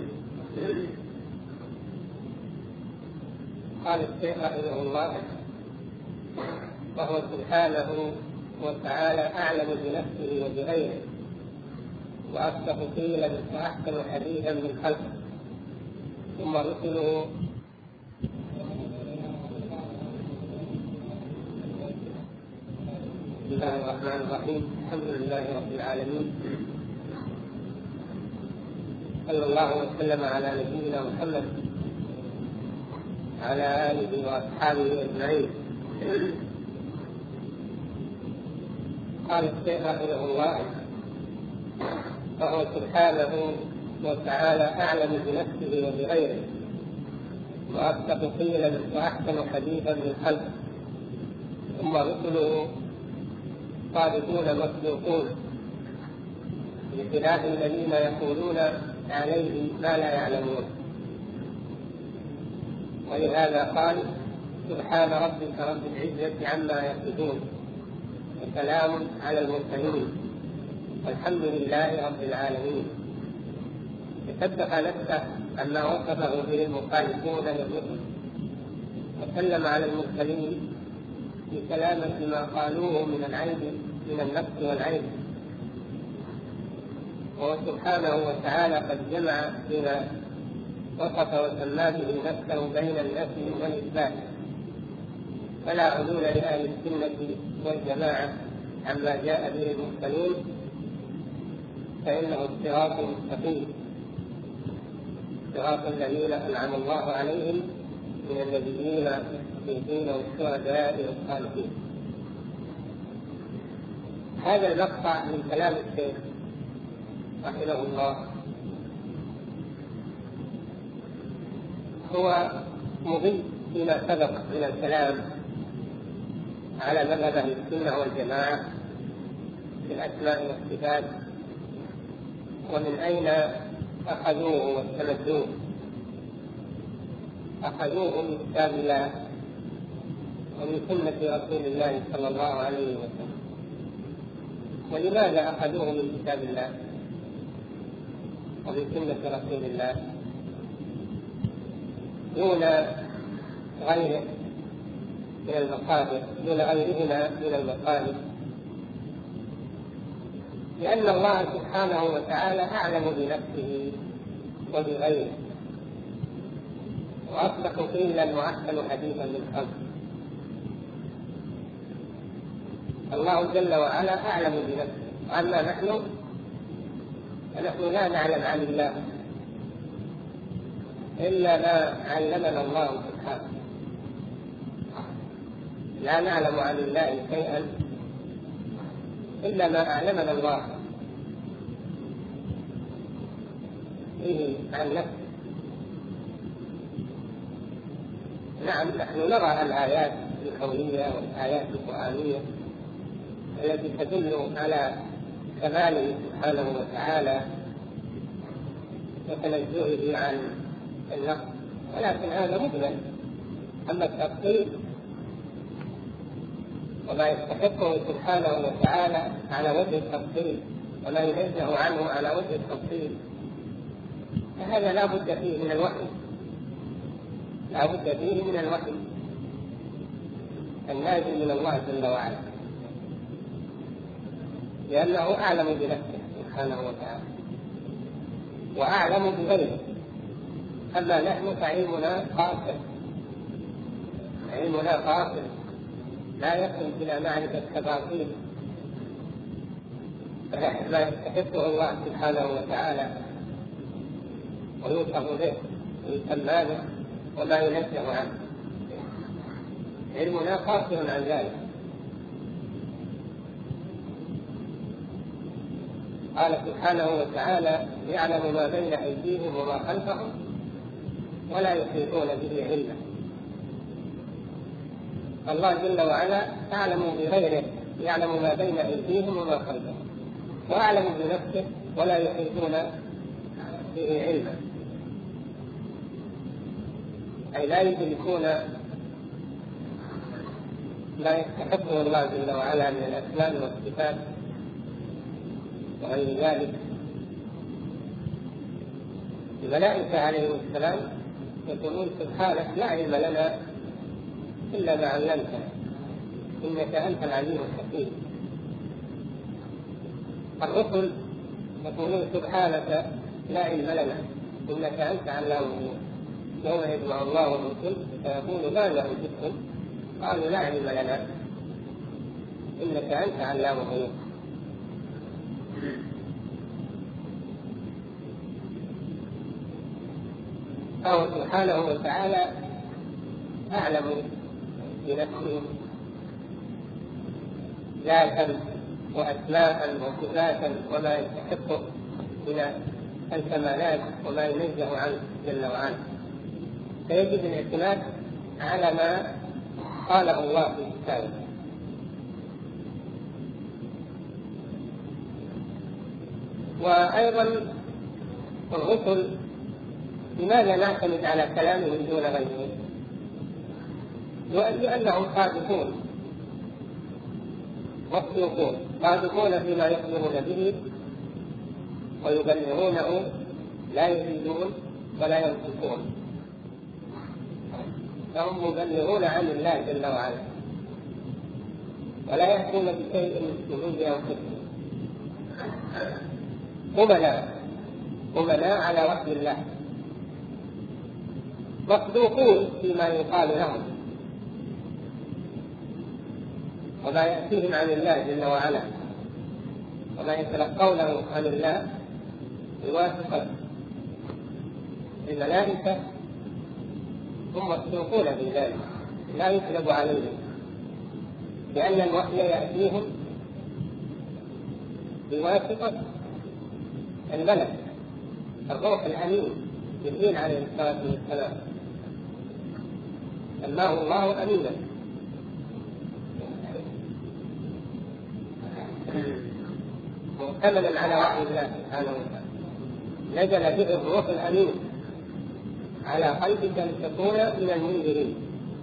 قال الشيخ رحمه الله: وهو سبحانه وتعالى أعلم بنفسه وبغيره، وأصدق قيلا وأحسن حديثا من خلقه، ثم رسله بسم الله الرحمن الرحيم. الحمد لله رب العالمين، صلى الله وسلم على نبينا محمد وعلى آله وأصحابه أجمعين. قال الشيخ رحمه الله: فهو سبحانه وتعالى أعلم بنفسه وبغيره، وأصدق قيلا وأحسن حديثا من خلقه، ثم رسله صادقون مصدوقون، بخلاف الذين يقولون عليه ما لا يعلمون. ولهذا قال: سبحان ربك رب العزة عما يصفون، وسلام على المرسلين، والحمد لله رب العالمين. تسبح نفسه عما وصفه به المخالفون للرسل، وسلم على المرسلين بسلامة ما قالوه من العيب، من النقص والعيب. وهو سبحانه وتعالى قد جمع بما وصف وسمى به نفسه بين النفي والإثبات، فلا عدول لأهل السنة والجماعة عما جاء به المرسلون، فإنه الصراط المستقيم، صراط الذين أنعم الله عليهم من النبيين والصديقين والشهداء والصالحين. هذا المقطع من كلام الشيخ رحمه الله هو مضي فيما سبق من الكلام على مذهب أهل السنة والجماعة في الأسماء والصفات، ومن أين أخذوه واستمدوه. أخذوه من كتاب الله ومن سنة رسول الله صلى الله عليه وسلم. ولماذا أخذوه من كتاب الله ومن سنة رسول الله دون غيره من المصادر، دون غيرهما من المصادر؟ لأن الله سبحانه وتعالى أعلم بنفسه وبغيره، وأصدق قيلا وأحسن حديثا من خلقه. الله جل وعلا أعلم بنفسه، وأما نحن فنحن لا نعلم عن الله إلا ما علمنا الله سبحانه. لا نعلم عن الله شيئا إلا ما أعلمنا الله به عن نفسه. نعم، نحن نرى الآيات الكونية والآيات القرآنية التي تدل على كماله سبحانه وتعالى وتنزهه عن النقص، ولكن هذا مجمل. أما التفصيل وما يستحقه سبحانه وتعالى على وجه التفصيل وما ينزه عنه على وجه التفصيل، فهذا لا بد فيه من الوحي، لا بد فيه من الوحي النازل من الله جل وعلا، لأنه أعلم بنفسه سبحانه وتعالى وأعلم بغيره. أما نحن فعلمنا قاصر، علمنا قاصر لا يصل إلى معرفة التفاصيل ما يستحقه الله سبحانه وتعالى ويوصف به ويسمى به وما ينزه عنه. علمنا قاصر عن ذلك. قال سبحانه وتعالى: يعلم ما بين أيديهم وما خلفهم ولا يحيطون به علما. الله جل وعلا أعلم بغيره، يعلم ما بين أيديهم وما خلفهم، وأعلم بنفسه ولا يحيطون به علما، أي لا يدركون ما يستحقه الله جل وعلا من الأسماء والصفات وغير ذلك. الملائكة عليهم السلام يقولون: سبحانك لا علم لنا إلا ما علمتنا إنك أنت العليم الحكيم. الرسل يقولون: سبحانك لا علم لنا إنك أنت علام الغيوب. يوم يجمع الله الرسل فيقول: ماذا أجبتم؟ قالوا: لا علم لنا إنك أنت علام الغيوب. فهو سبحانه وتعالى أعلم بنفسه ذاتا وأسماء وصفاتا وما يستحق من الكمالات وما ينزه عنه جل وعلا، فيجب الاعتماد على ما قاله الله في كتابه. وأيضا الرسل لماذا نعتمد على كلامهم دون غيره؟ لأنهم صادقون مصدوقون، صادقون فيما يخبرون به ويبلغونه، لا يزيدون ولا ينقصون، فهم مبلغون عن الله جل وعلا ولا يأتون بشيء من عند أنفسهم، أمناء على وحي الله، مصدوقون فيما يقال لهم وما يأتيهم عن الله جل وعلا وما يتلقونه عن الله بواسطة الملائكة، هم مصدوقون بذلك لا يكذب عليهم، لأن الوحي يأتيهم بواسطة الملك الروح الأمين جبريل عليه الصلاة والسلام، سماه الله أمينا، مؤتمنا على وحي الله سبحانه وتعالى، نزل به الروح الأمين على قلبك لتكون من المنذرين.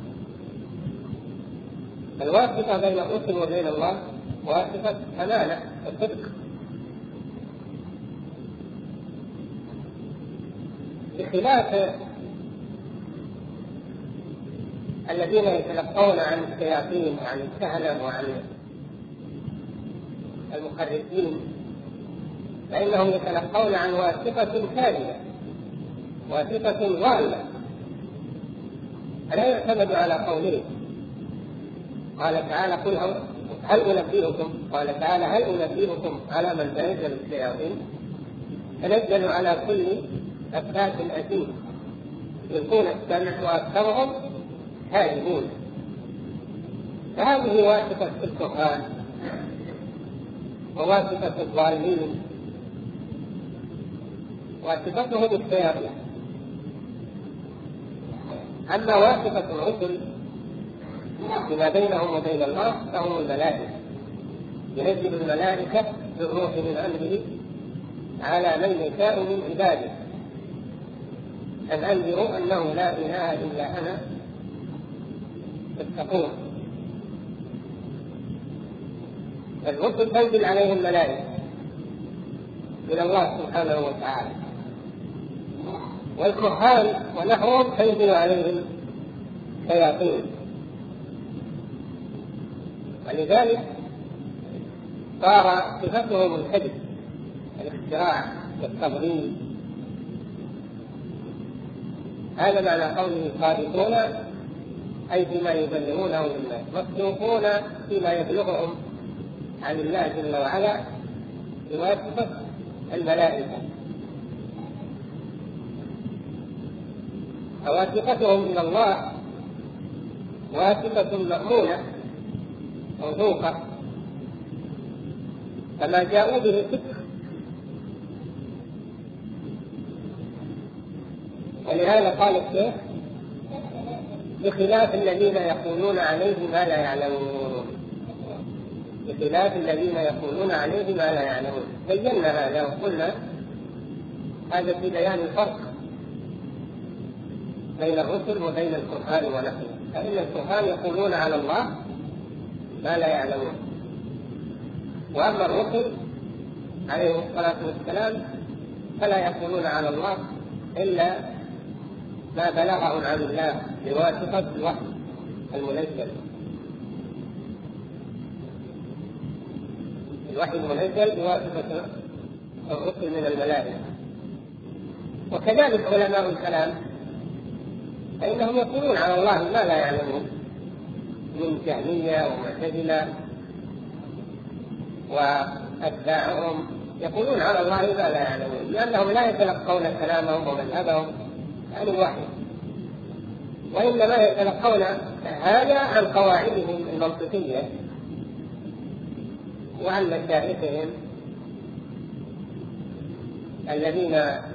الواسطة بين الرسل وبين الله واسطة أمانة وصدق، بخلاف الذين يتلقون عن الشياطين وعن الكهنة وعن المخرجين، فإنهم يتلقون عن واسطة كاذبة، واسطة ضالة، لا يعتمد على قوله. قال تعالى قل هل أنبئكم، قال تعالى هل أنبئكم على من تنزل الشياطين، تنزل على كل أفاك أثيم يلقون السمع وأكثرهم كاذبون. فهذه واسطة الكفار وواسطة الضالين، واسطتهم الشياطين. أما واسطة الرسل فيما بينهم وبين الله فهم الملائكة، ينزل الملائكة بالروح من أمره على من يشاء من عباده أن أنذروا أنه لا إله إلا أنا فاتقون. الرسل تنزل عليهم ملائكة من الله سبحانه وتعالى، والكهان ونحوهم تنزل عليهم شياطين، ولذلك صار صفتهم الكذب، الاختراع والتضليل. هذا معنى قوله صادقون، أي فيما يبلغونه لله، مصدوقون فيما يبلغهم عن الله جل وعلا بواسطة الملائكة. فواسطتهم إلى الله واسطة مأمونة موثوقة، فما جاءوا به صدق. ولهذا قال الشيخ بخلاف الذين يقولون عليه ما لا يعلمون، بخلاف الذين يقولون عليه ما لا يعلمون. بينا هذا وقلنا هذا في بيان الفرق بين الرسل وبين الكهان ونحن. فإن الكهان يقولون على الله ما لا يعلمون، وأما الرسل عليه الصلاة والسلام فلا يقولون على الله إلا ما بلغهم عن الله بواسطة الوحي المنزل، الوحي المنزل بواسطة الرسل من الملائكة. وكذلك علماء الكلام فإنهم يقولون على الله ما لا يعلمون من جهمية ومعتزلة وأتباعهم يقولون على الله ما لا يعلمون، لأنهم لا يتلقون كلامهم ومذهبهم عن الوحي، وإنما يتلقون هذا عن قواعدهم المنطقية وعن مشايخهم الذين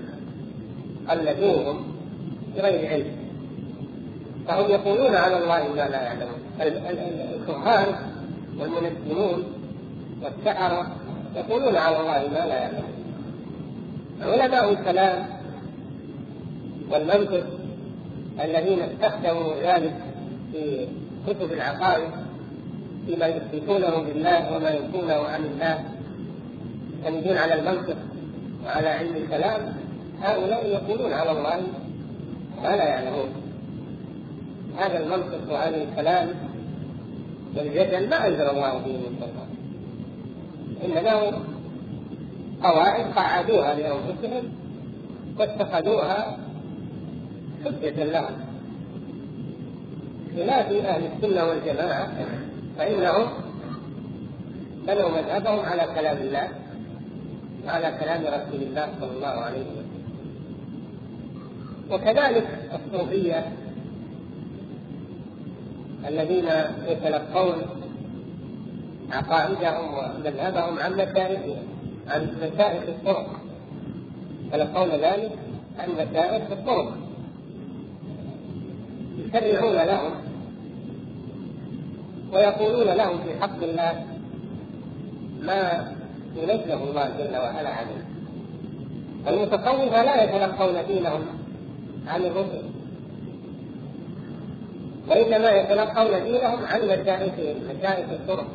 قلدوهم بغير علم، فهم يقولون على الله ما لا يعلمون. الكهان والمنجمون والسحرة يقولون على الله ما لا يعلمون. علماء الكلام والمنطق الذين استخدموا ذلك في كتب العقائد فيما يثبتونه بالله وما ينفونه عن الله، يعتمدون على المنطق وعلى علم الكلام، هؤلاء يقولون على الله ما لا يعلمون. هذا المنطق وهذا الكلام والجدل ما أنزل الله به من سلطان، إنما قواعد قعدوها لأنفسهم واتخذوها حجة لهم، خلاف أهل السنة والجماعة فإنهم بنوا مذهبهم على كلام الله وعلى كلام رسول الله صلى الله عليه وسلم. وكذلك الصوفية الذين يتلقون عقائدهم ومذهبهم عن مشايخهم، عن مشايخ الطرق، يتلقون ذلك عن مشايخ الطرق، يشرعون لهم ويقولون لهم في حق الله ما ينزه الله جل وعلا عنه. المتصوفة لا يتلقون دينهم عن الرسل، وإنما يتلقون دينهم عن مشايخهم، مشايخ الطرق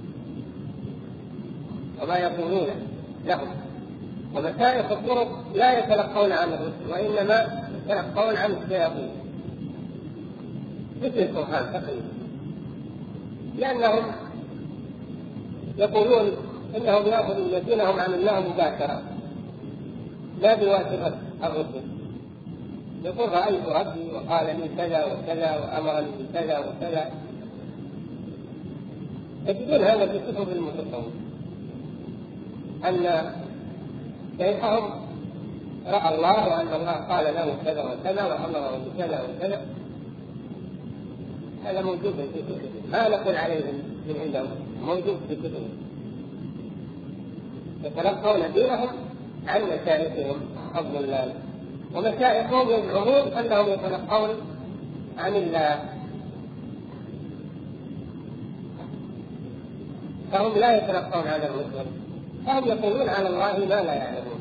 وما يقولون لهم. ومشايخ الطرق لا يتلقون عن الرسل، وإنما يتلقون عن الشياطين مثل القرآن تقريبا، لأنهم يقولون إنهم يأخذون دينهم عن الله مباشرة لا بواسطة الرسل. يقول رأيت ربي وقال لي كذا وكذا وأمرني بكذا وكذا، تجدون هذا في كتب المتصوف أن شيخهم رأى الله وأن الله قال له كذا وكذا وأمره بكذا وكذا. هذا موجود في كتبهم، ما نقول عليهم من عندهم، موجود في كتبهم. يتلقون دينهم عن مشايخهم الضلال، ومشايخهم يزعمون أنهم يتلقون عن الله، فهم لا يتلقون عن الرسل، فهم يقولون على الله ما لا يعلمون.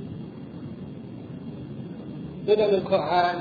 إذن القرآن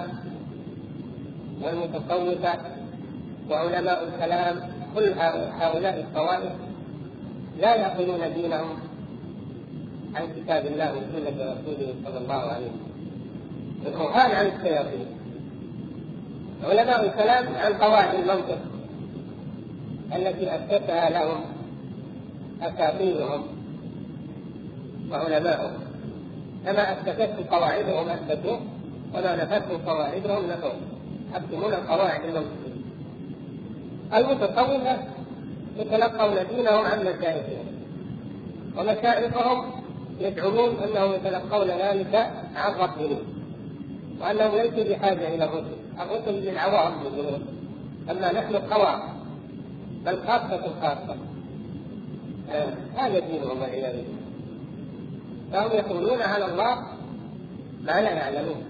والمتصوفة وعلماء الكلام كل هؤلاء الطوائف لا يأخذون دينهم عن كتاب الله وسنة رسوله صلى الله عليه وسلم. القرآن عن الشياطين، علماء الكلام عن قواعد المنطق التي أثبتها لهم أساطيرهم وعلماؤهم، كما أثبتت قواعدهم أثبتوه وما نفته قواعدهم نفوه، يحكمون القواعد المنطقية. المتصوفة يتلقون دينهم عن مشايخهم، ومشايخهم يزعمون أنهم يتلقون ذلك عن ربهم، وأنهم ليسوا بحاجة إلى الرسل. الرسل للعوام يقولون، أما نحن الخواص بل خاصة الخاصة. هذا دينهم والعياذ بالله. فهم يقولون على الله ما لا يعلمون.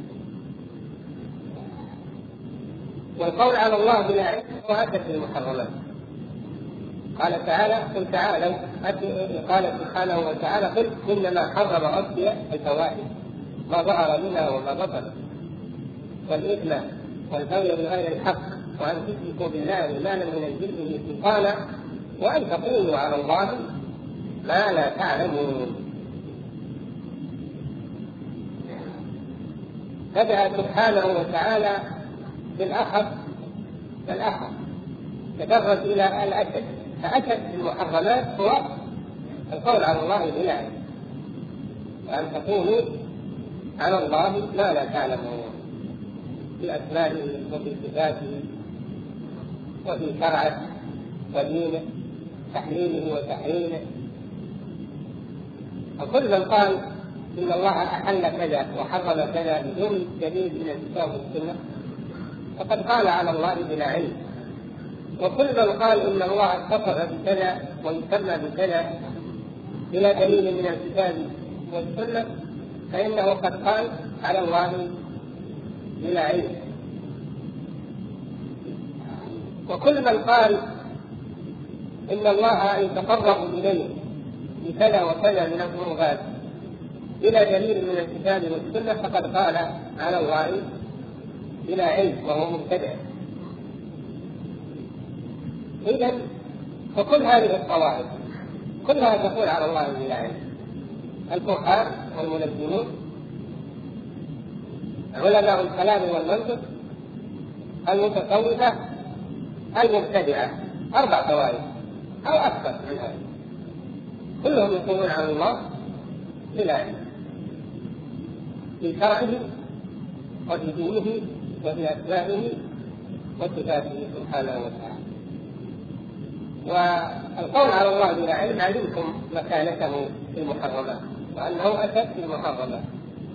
والقول على الله بلا علم هو أشد المحرمات. قال تعالى: قل تعالوا، قال سبحانه وتعالى: قل إنما حرم ربي الفواحش ما ظهر منها وما بطن والإثم والبغي بغير الحق وأن تشركوا بالله ما لم ينزل به سلطانا وأن تقولوا على الله ما لا تعلمون. بدأ سبحانه وتعالى بالأخف فالأخف، تدرج إلى الأشد، فأشد المحرمات هو القول على الله بلا علم، وأن تقولوا على الله ما لا تعلمون في أسمائه وفي صفاته وفي شرعه ودينه، تحليله وتحريمه، وكل من قال إن الله أحل كذا وحرم كذا بدون دليل من الكتاب والسنة فقد قال على الله بلا علم. وكل من قال إن الله اتصف بكذا ويسمى بكذا بلا دليل من الكتاب والسنة فإنه قد قال على الله بلا علم. وكل من قال إن الله يتقرب إليه بكذا وكذا من القربات بلا دليل من الكتاب والسنة فقد قال على الله بلا علم وهو مبتدع. إذن فكل هذه الطوائف كلها تقول على الله بلا علم، الفقهاء والمنجمون، علماء الكلام والمنطق، المتصوفة، المبتدعة، 4 طوائف أو أكثر من هذا، كلهم يقولون على الله بلا علم في شرعه وفي دينه وفي أسمائه وصفاته سبحانه وتعالى. والقول على الله بلا علم علمتم مكانته في المحرمات وأنه أشد في المحرمات،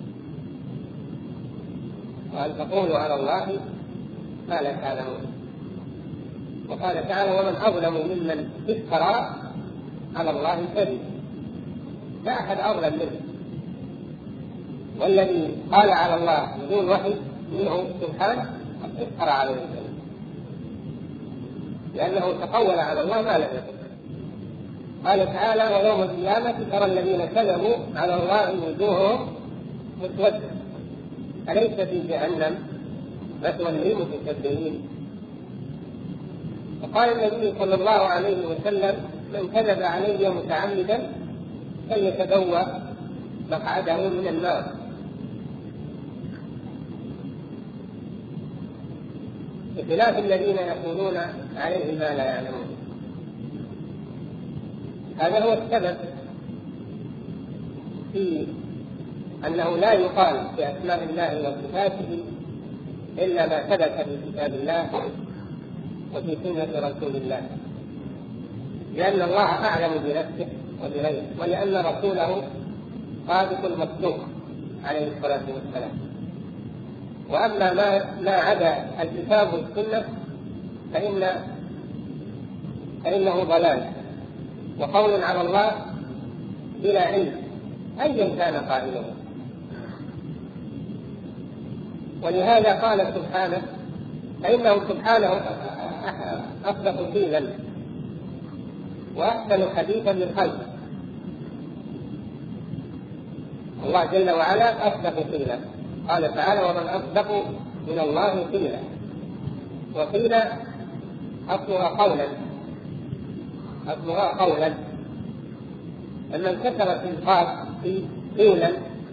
وأن تقولوا على الله ما لا تعلمون. وقال تعالى ومن أظلم ممن افترى على الله كذبا، لا أحد أظلم منه. والذي قال على الله بدون وحي منه سبحانه افترى عليه الكذب، لأنه تقول على الله ما لم يقل. قال تعالى ويوم القيامة ترى الذين كذبوا على الله وجوههم مسودة أليس في جهنم مثوى للمتكبرين. وقال النبي صلى الله عليه وسلم من كذب علي متعمدا فليتبوأ مقعده من النار. بخلاف الذين يقولون عليه ما لا يعلمون. هذا هو السبب في أنه لا يقال في أسماء الله وصفاته إلا ما ثبت في كتاب الله وفي سنة رسول الله، لأن الله أعلم بنفسه وبغيره، ولأن رسوله صادق المصدوق عليه الصلاة والسلام. وأما ما عدا الكتاب والسنة فإنه ضلال وقول على الله بلا علم أيا كان قائله. ولهذا قال سبحانه فإنه سبحانه أصدق قيلا وأحسن حديثا من خلقه. الله جل وعلا أصدق قيلا، قال تعالى ومن أصدق من الله قيلا. وقيل أصلها قولا لما انكسرت القاف في قيلا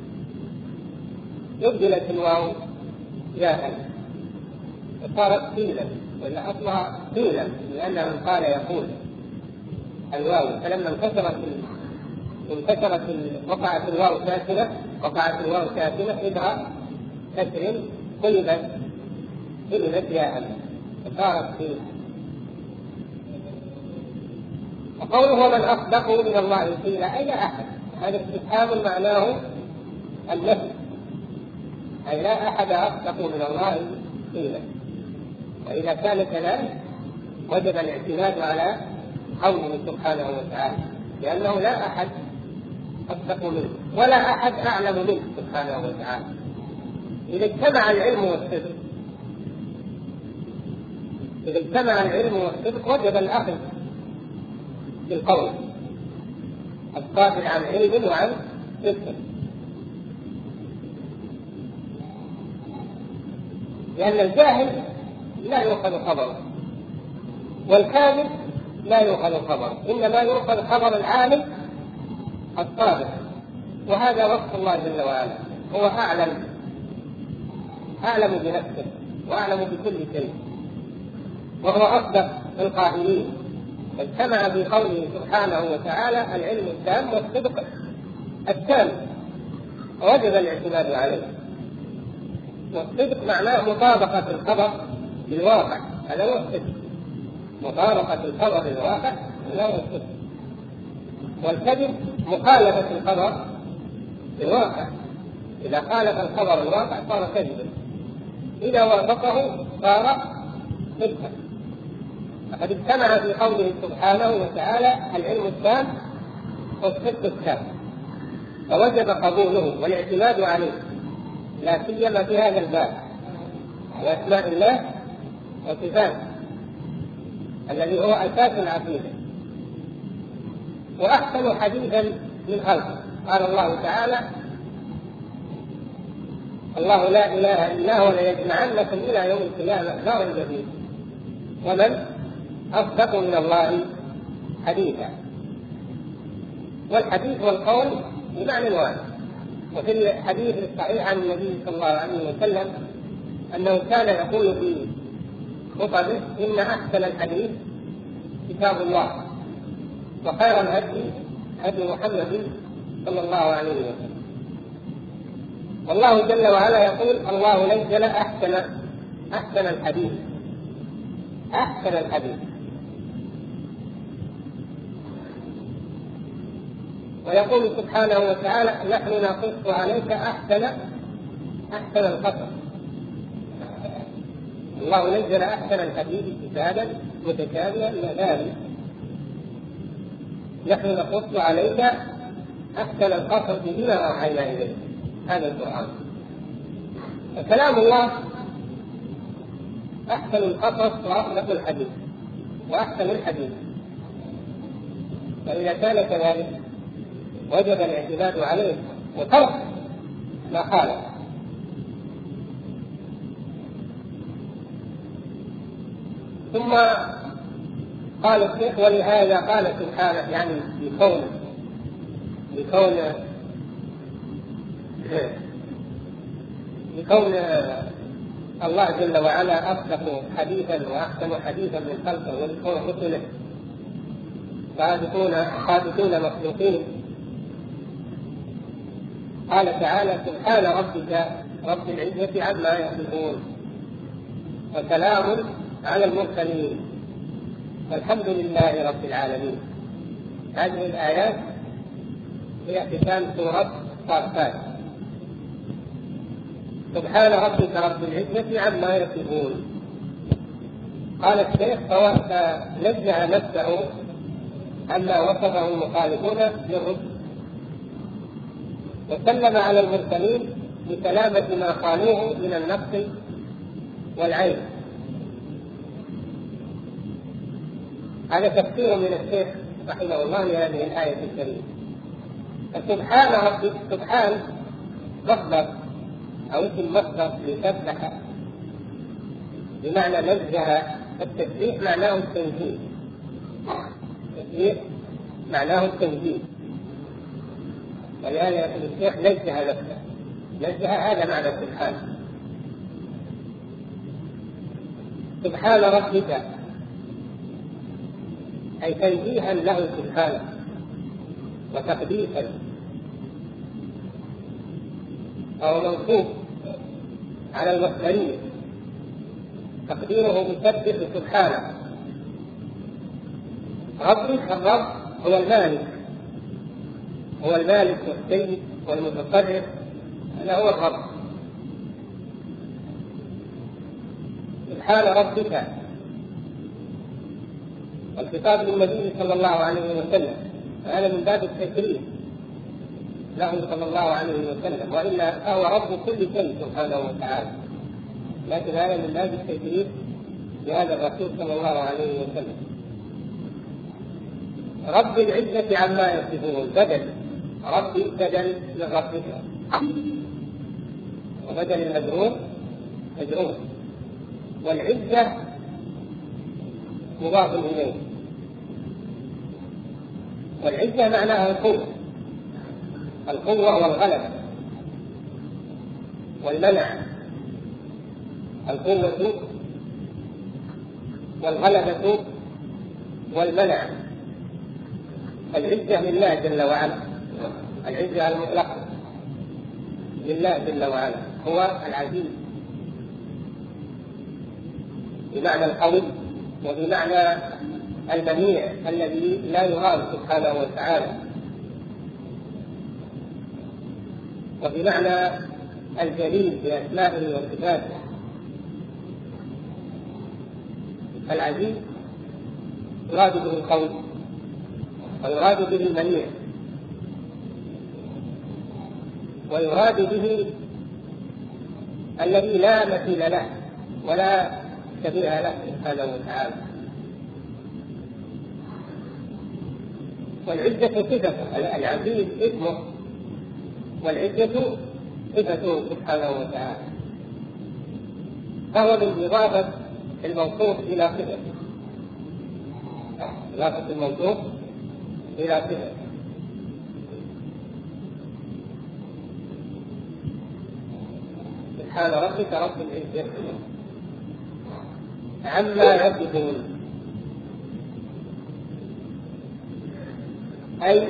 يبدلت الواو ياء فصارت قيلا، ولا أصلها قيلا لأن من قال يقول الواو، فلما انكسرت وقعت الواو ساكنة إذا كسر قلبت ياء فصارت قيلا. وقوله من أصدق من الله قيلا أي أحد، هذا استفهام معناه النفي، أي لا أحد أصدق من الله قيلا. وإذا كان كذلك وجب الاعتماد على قوله سبحانه وتعالى، لأنه لا أحد أصدق منه ولا أحد أعلم منه سبحانه وتعالى. إذا اجتمع العلم والصدق وجب الأخذ بالقول الصادق عن علم وعن صدق، لأن الجاهل لا يؤخذ خبره والكاذب لا يؤخذ خبره، إنما يؤخذ خبر العالم الصادق. وهذا وصف الله جل وعلا، هو أعلم بنفسه وأعلم بكل شيء، وهو أصدق القائلين. اجتمع في قوله سبحانه وتعالى العلم التام والصدق التام، وجب الاعتماد عليه. والصدق معناه مطابقة الخبر بالواقع، هذا هو الصدق، مطابقة الخبر بالواقع هذا هو الصدق. والكذب مخالفة الخبر للواقع. إذا خالف الخبر الواقع صار كذبا، إذا وافقه صار صدقا. فقد اجتمع في قوله سبحانه وتعالى العلم التام والصدق التام، فوجب قبوله والاعتماد عليه، لا سيما في هذا الباب وأسماء الله وصفاته الذي هو أساس العقيدة. وأحسن حديثا من خلقه، قال الله تعالى: الله لا إله إلا هو ليجمعنكم إلى يوم القيامة لا ريب فيه ومن أصدق من الله حديثا. والحديث والقول بمعنى واحد. وفي الحديث الصحيح عن النبي صلى الله عليه وسلم أنه كان يقول في خطبه: إن أحسن الحديث كتاب الله، وخير الهدي هدي محمد صلى الله عليه وسلم. والله جل وعلا يقول: الله نزل أحسن الحديث، أحسن الحديث. ويقول سبحانه وتعالى: نحن نقص عليك أحسن القصص. الله نزل أحسن الحديث كتابا متشابها مثالي، نحن نقص عليك أحسن القصص بما أوحينا إليك هذا القرآن. فكلام الله أحسن القصص وأصدق الحديث وأحسن الحديث. فإذا كان كذلك وجب الاعتماد عليه وترك ما خالف. ثم قال الشيخ: ولهذا قال سبحانه، يعني بكون الله جل وعلا أصدق حديثا وأحسن حديثا من خلقه، ولكون رسله صادقون مخلوقين. قال تعالى: سبحان ربك رب العزة عما يصفون وسلام على المرسلين والحمد لله رب العالمين. هذه الآيات هي ختام سورة الصافات. سبحان ربك رب العزة عما يصفون. قال الشيخ: فنزه نفسه عما وصفه المخالفون للرسل، وسلم على المرسلين بسلامة ما قالوه من النقص والعيب. هذا تفسير من الشيخ رحمه الله لهذه الآية الكريمة. سبحان ربك، سبحان مصدر أو اسم مصدر لسبح، بمعنى نزه. التسبيح معناه التنزيه، التسبيح معناه التنزيه، ولهذا يقول الشيخ: نزه نفسه. نزه هذا معنى سبحان. سبحان ربك أي تنزيها له سبحانه وتقديسا، أو منصوب على المصدرية، تقديره مسبح سبحانه. ربك، الرب هو المالك، هو المالك والسيد والمتصرف، هذا هو الرب. سبحان ربك، والخطاب للنبي صلى الله عليه وسلم، هذا من باب التكريم له صلى الله عليه وسلم، وإلا فهو رب كل شيء سبحانه وتعالى، لكن هذا من باب التكريم لهذا الرسول صلى الله عليه وسلم. رب العزة عما يصفون، بدل ربي بدل من ربك، وبدل المجرور مجرور، والعزة مضاف إليه. والعزة معناها القوة، القوة والغلبة والمنع، القوة والغلبة والمنع. العزة لله جل وعلا، العزة المطلقة لله جل وعلا، هو العزيز بمعنى القوي وبمعنى المنيع الذي لا يغال سبحانه وتعالى. وبمعنى الجليل بأسمائه وصفاته. العزيز يراد به القوي ويراد به المنيع ويراد به الذي لا مثيل له ولا شبيه له سبحانه وتعالى. والعزة صفته، العزيز اسمه والعزة صفته سبحانه وتعالى، فهو من إضافة الموصوف إلى صفته، إضافة الموصوف إلى صفته. سبحان ربك رب العزة عما يصفون، أي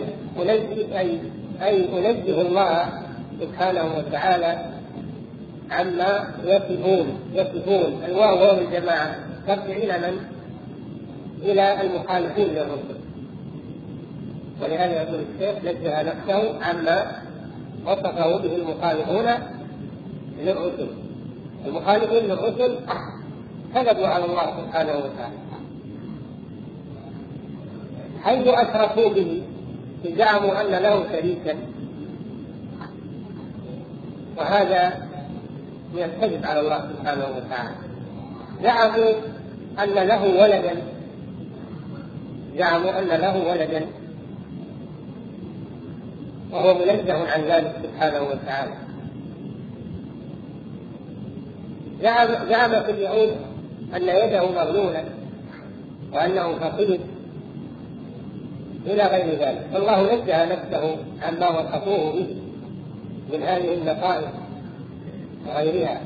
أنزه الله سبحانه وتعالى عما يصفون. الواو واو الجماعة ترجع إلى من؟ إلى المخالفين للرسل، ولهذا يقول الشيخ نزه نفسه عما وصفه به المخالفون للرسل. المخالفين للرسل كذبوا على الله سبحانه وتعالى حيث أشركوا به، زعموا أن له شريكا، وهذا من الكذب على الله سبحانه وتعالى. زعموا أن له ولدا وهو منزه عن ذلك سبحانه وتعالى. زعم في اليهود أن يده مغلولة وأنه فقير إلى غير ذلك. فالله نزه نفسه عما وصفوه به من هذه النقائص وغيرها.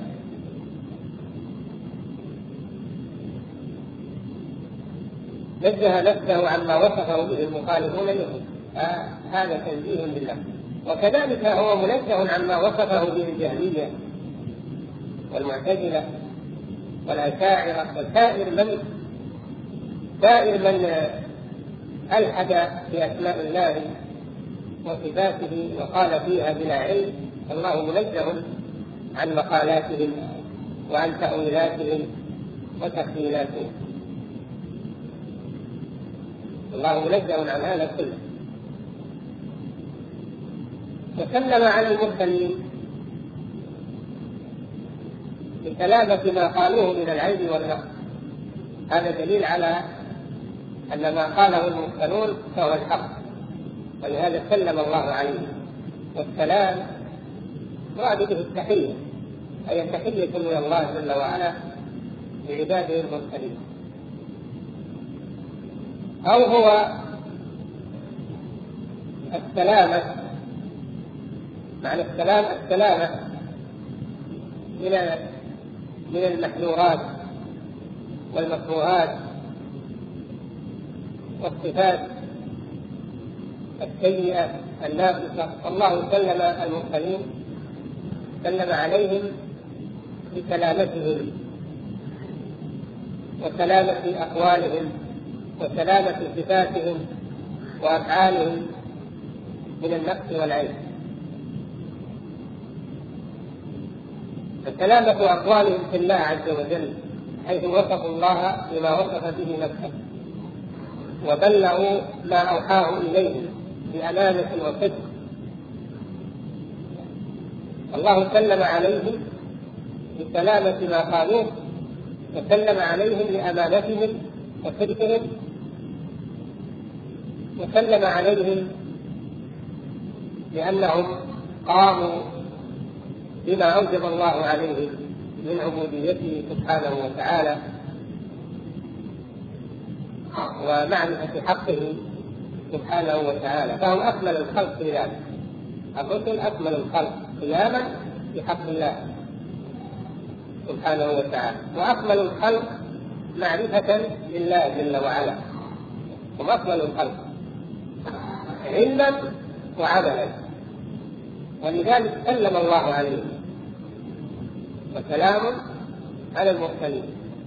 نزه نفسه عما وصفه به المخالفون له، هذا تنزيه لله. وكذلك هو منزه عما وصفه به الجهمية والمعتزلة والأشاعرة وسائر من ألحد بأسماء الله وصفاته وقال فيها بلا علم. الله منزه عن مقالاتهم وعن تأويلاتهم وتخيلاتهم، الله منزه عن هذا كله. وسلم على المرسلين بسلامة ما قالوه من العيب والنقص. هذا دليل على أن ما قاله المرسلون فهو الحق، ولهذا سلم الله عليه. والسلام مراد به التحية، أي التحية من الله جل وعلا لعباده المرسلين. أو هو السلامة، معنى السلامة من المحذورات والمكروهات والصفات السيئة الناقصة. الله سلم المرسلين، سلم عليهم بسلامتهم وسلامة أقوالهم وسلامة صفاتهم وأفعالهم من النقص والعيب. فسلامة أقوالهم في الله عز وجل حيث وصفوا الله بما وصف به نفسه وبلغوا ما أوحاه إليهم بأمانة وصدق. الله سلم عليهم بسلامة ما قالوه وسلم عليهم لأمانتهم وصدقهم، وسلم عليهم لأنهم قاموا بما أوجب الله عليهم من عبوديته سبحانه وتعالى ومعرفة حقه سبحانه وتعالى. فهم أكمل الخلق في ذلك. الرسل أكمل الخلق قياما بحق الله سبحانه وتعالى، وأكمل الخلق معرفة لله جل وعلا، هم أكمل الخلق علما وعملا. ولذلك سلم الله عليهم. وسلام على المرسلين.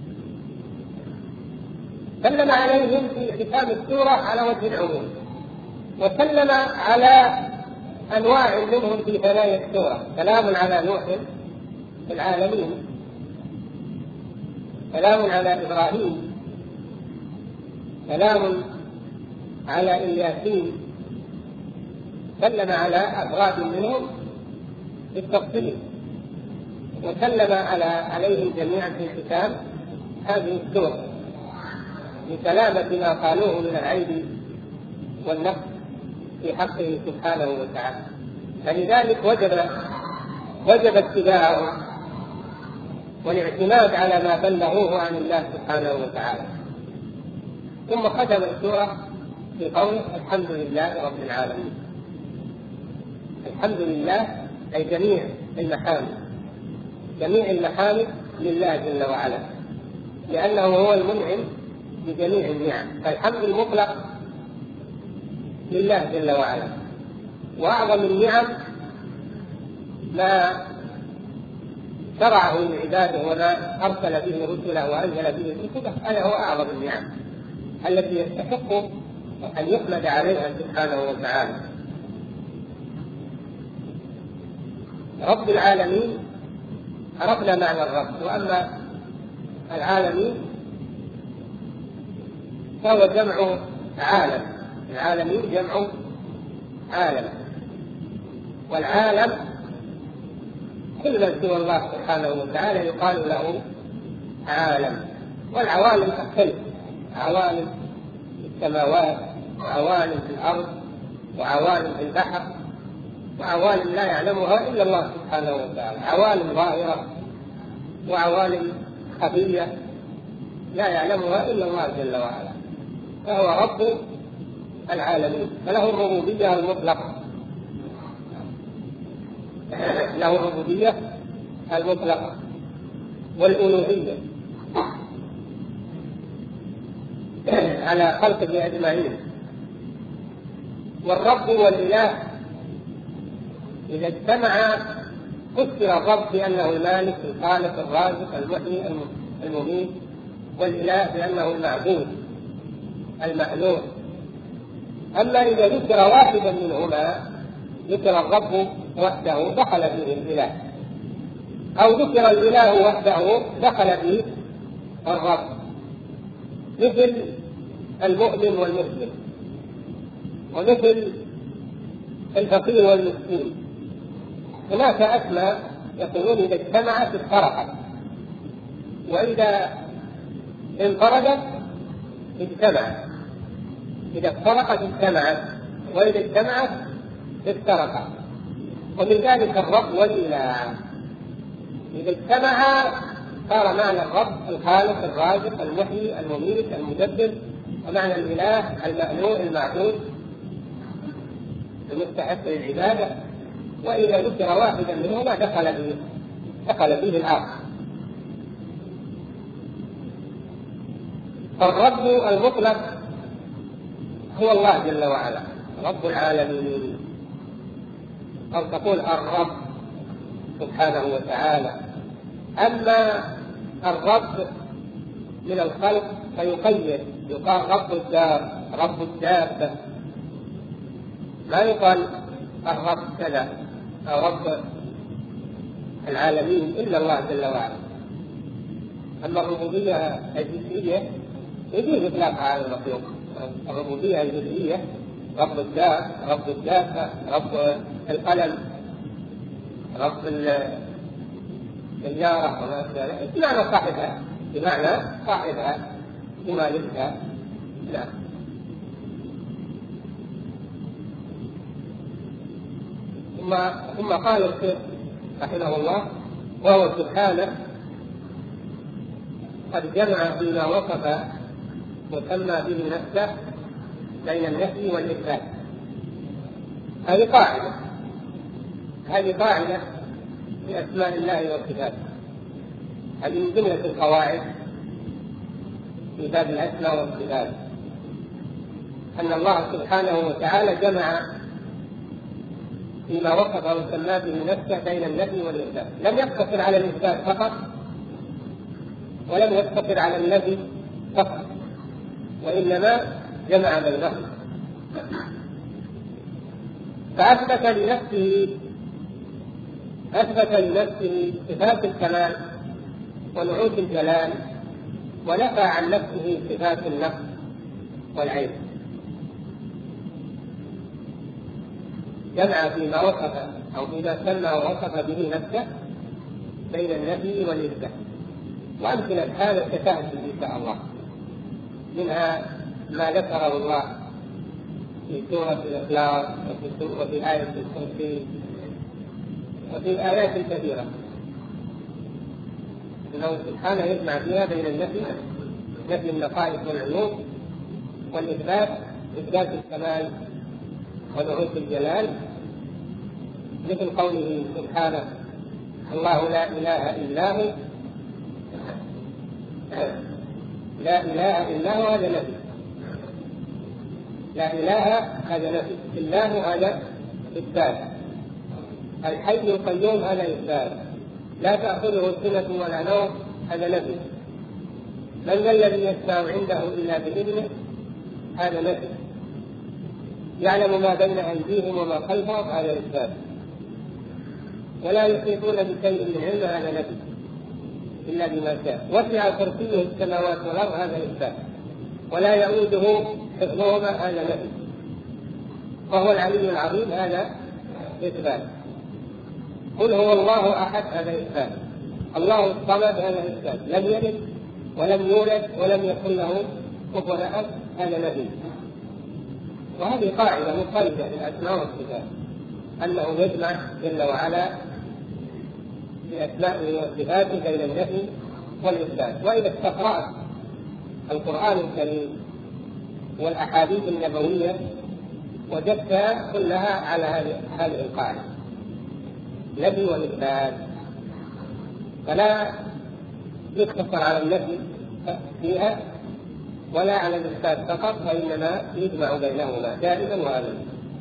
سلم عليهم في ختام السورة على وجه العموم، وسلم على أنواع منهم في ثنايا السورة. كلام على نوح في العالمين، كلام على إبراهيم، كلام على الياسين، سلم على أفراد منهم بالتفصيل، وسلم عليهم جميعا في ختام هذه السورة لسلامة ما قالوه من العيب والنقص في حقه سبحانه وتعالى. فلذلك وجب اتباعه والاعتماد على ما بلغوه عن الله سبحانه وتعالى. ثم ختم السورة بقوله الحمد لله رب العالمين. الحمد لله أي جميع المحامد، جميع المحامد لله جل وعلا، لأنه هو المنعم بجميع النعم. فالحمد المطلق لله جل وعلا، وأعظم النعم ما شرعه لعباده وما أرسل به رسله وأنزل به الكتب، هذا هو أعظم النعم التي يستحق أن يحمد عليها سبحانه وتعالى. رب العالمين عرفنا معنى الرب، وأما العالمين فهو جمع عالم. العالمين جمع عالم، والعالم كل من سوى الله سبحانه وتعالى يقال له عالم. والعوالم تختلف، عوالم في السماوات وعوالم في الأرض وعوالم في البحر وعوالم لا يعلمها إلا الله سبحانه وتعالى، عوالم ظاهرة وعوالم خفية لا يعلمها إلا الله جل وعلا. فهو رب العالمين، فله الربوبية المطلقة، له الربوبية المطلقة والألوهية على خلقه أجمعين. والرب والإله إذا اجتمع فسر الرب بأنه المالك الخالق الرازق المحيي المميت، والإله بأنه المعبود المألوه. أما إذا ذكر واحدا منهما، ذكر الرب وحده دخل فيه الإله، أو ذكر الإله وحده دخل فيه الرب، مثل المؤمن والمسلم، ومثل الفقير والمسكين. هناك أسماء يقولون إذا اجتمعت افترقت، وإذا انفردت اجتمعت، إذا افترقت اجتمعت، وإذا اجتمعت افترقت. ومن ذلك الرب والإله، إذا اجتمعا صار معنى الرب الخالق الرازق المحيي المميت المدبر، ومعنى الإله المألوه المعبود المستحق للعبادة. وإذا ذكر واحدا منهما دخل فيه الآخر. فالرب المطلق هو الله جل وعلا رب العالمين، أو تقول الرب سبحانه وتعالى. أما الرب من الخلق فيقيد، يقال رب الدار، رب الدابة، ما يقال الرب كذا أو رب العالمين إلا الله جل وعلا. أما الربوبية الجزئية يجوز إطلاقها على المخلوق. الربوبية الجزئية رب الدار، رب الدابة، رب القلم، رب السيارة وما أشبه ذلك، بمعنى صاحبها، بمعنى صاحبها بمالكها. لا. ثم قال الشيخ رحمه الله وهو سبحانه قد جمع فيما وصف وسمى به نفسه بين النفي والإثبات. هذه قاعدة في أسماء الله وصفاته. هذه من جملة القواعد في باب الأسماء والصفات، أن الله سبحانه وتعالى جمع فيما وصف وسمى به نفسه بين النفي والإثبات. لم يقتصر على الإثبات فقط، ولم يقتصر على النفي فقط، وإنما جمع بينهم. فأثبت لنفسه صفات الكمال ونعوت الجلال، ونفى عن نفسه صفات النقص والعيب. جمع فيما وصف أو فيما سمى ووصف به نفسه بين النفي والإثبات. وأمثلة هذا ستأتي إن شاء الله، منها ما ذكره الله في سورة الإخلاص وفي آية الكرسي وفي آيات كثيرة، إنه سبحانه يجمع فيها بين نفي النقائص والعيوب والإثبات، إثبات الكمال ونعوت الجلال، مثل قوله سبحانه: الله لا إله إلا هو. لا إله إلا هو هذا نفي، لا إله هذا نفي، الله هذا إثبات، الحي القيوم هذا إثبات، لا تأخذه سنة ولا نوم هذا نفي، من ذا الذي يشفع عنده إلا بإذنه هذا نفي، يعلم ما بين أيديهم وما خلفهم هذا إثبات، ولا يحيطون بشيء من علمه هذا نفي إلا بما شاء، وسع كرسيه السماوات والأرض هذا إثبات، ولا يؤوده حفظهما هذا نفي، وهو العلي العظيم هذا إثبات. قل هو الله أحد هذا إثبات، الله الصمد هذا إثبات، لم يلد ولم يولد ولم يكن له كفوا أحد هذا نفي. وهذه قاعدة مقيدة للأسماء والصفات، أنه يجمع جل وعلا بأسمائه وصفاته بين النفي والإثبات. وإذا استقرأت القرآن الكريم والأحاديث النبوية وجدتها كلها على هذه القاعدة، النفي والإثبات، فلا يقتصر على النفي فيها ولا على الإثبات فقط، وإنما يجمع بينهما دائما وأبدا.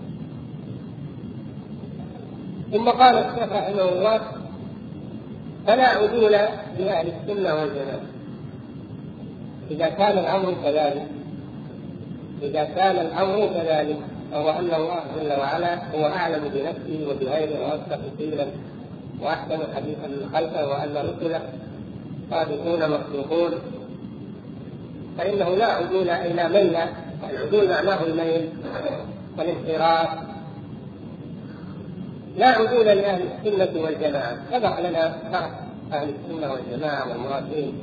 ثم قال الشيخ رحمه الله: فلا عدول لأهل السنة والجماعة. إذا كان الأمر كذلك فهو أن الله جل وعلا هو أعلم بنفسه وبغيره وأصدق قيلا وأحسن حديثا من خلقه، وأن رسله صادقون مصدوقون، فإنه لا عدول إلى ميل. العدول معناه الميل والانحراف. لا عدول لأهل السنة والجماعة. سبق لنا شرح أهل السنة والجماعة والمرادين،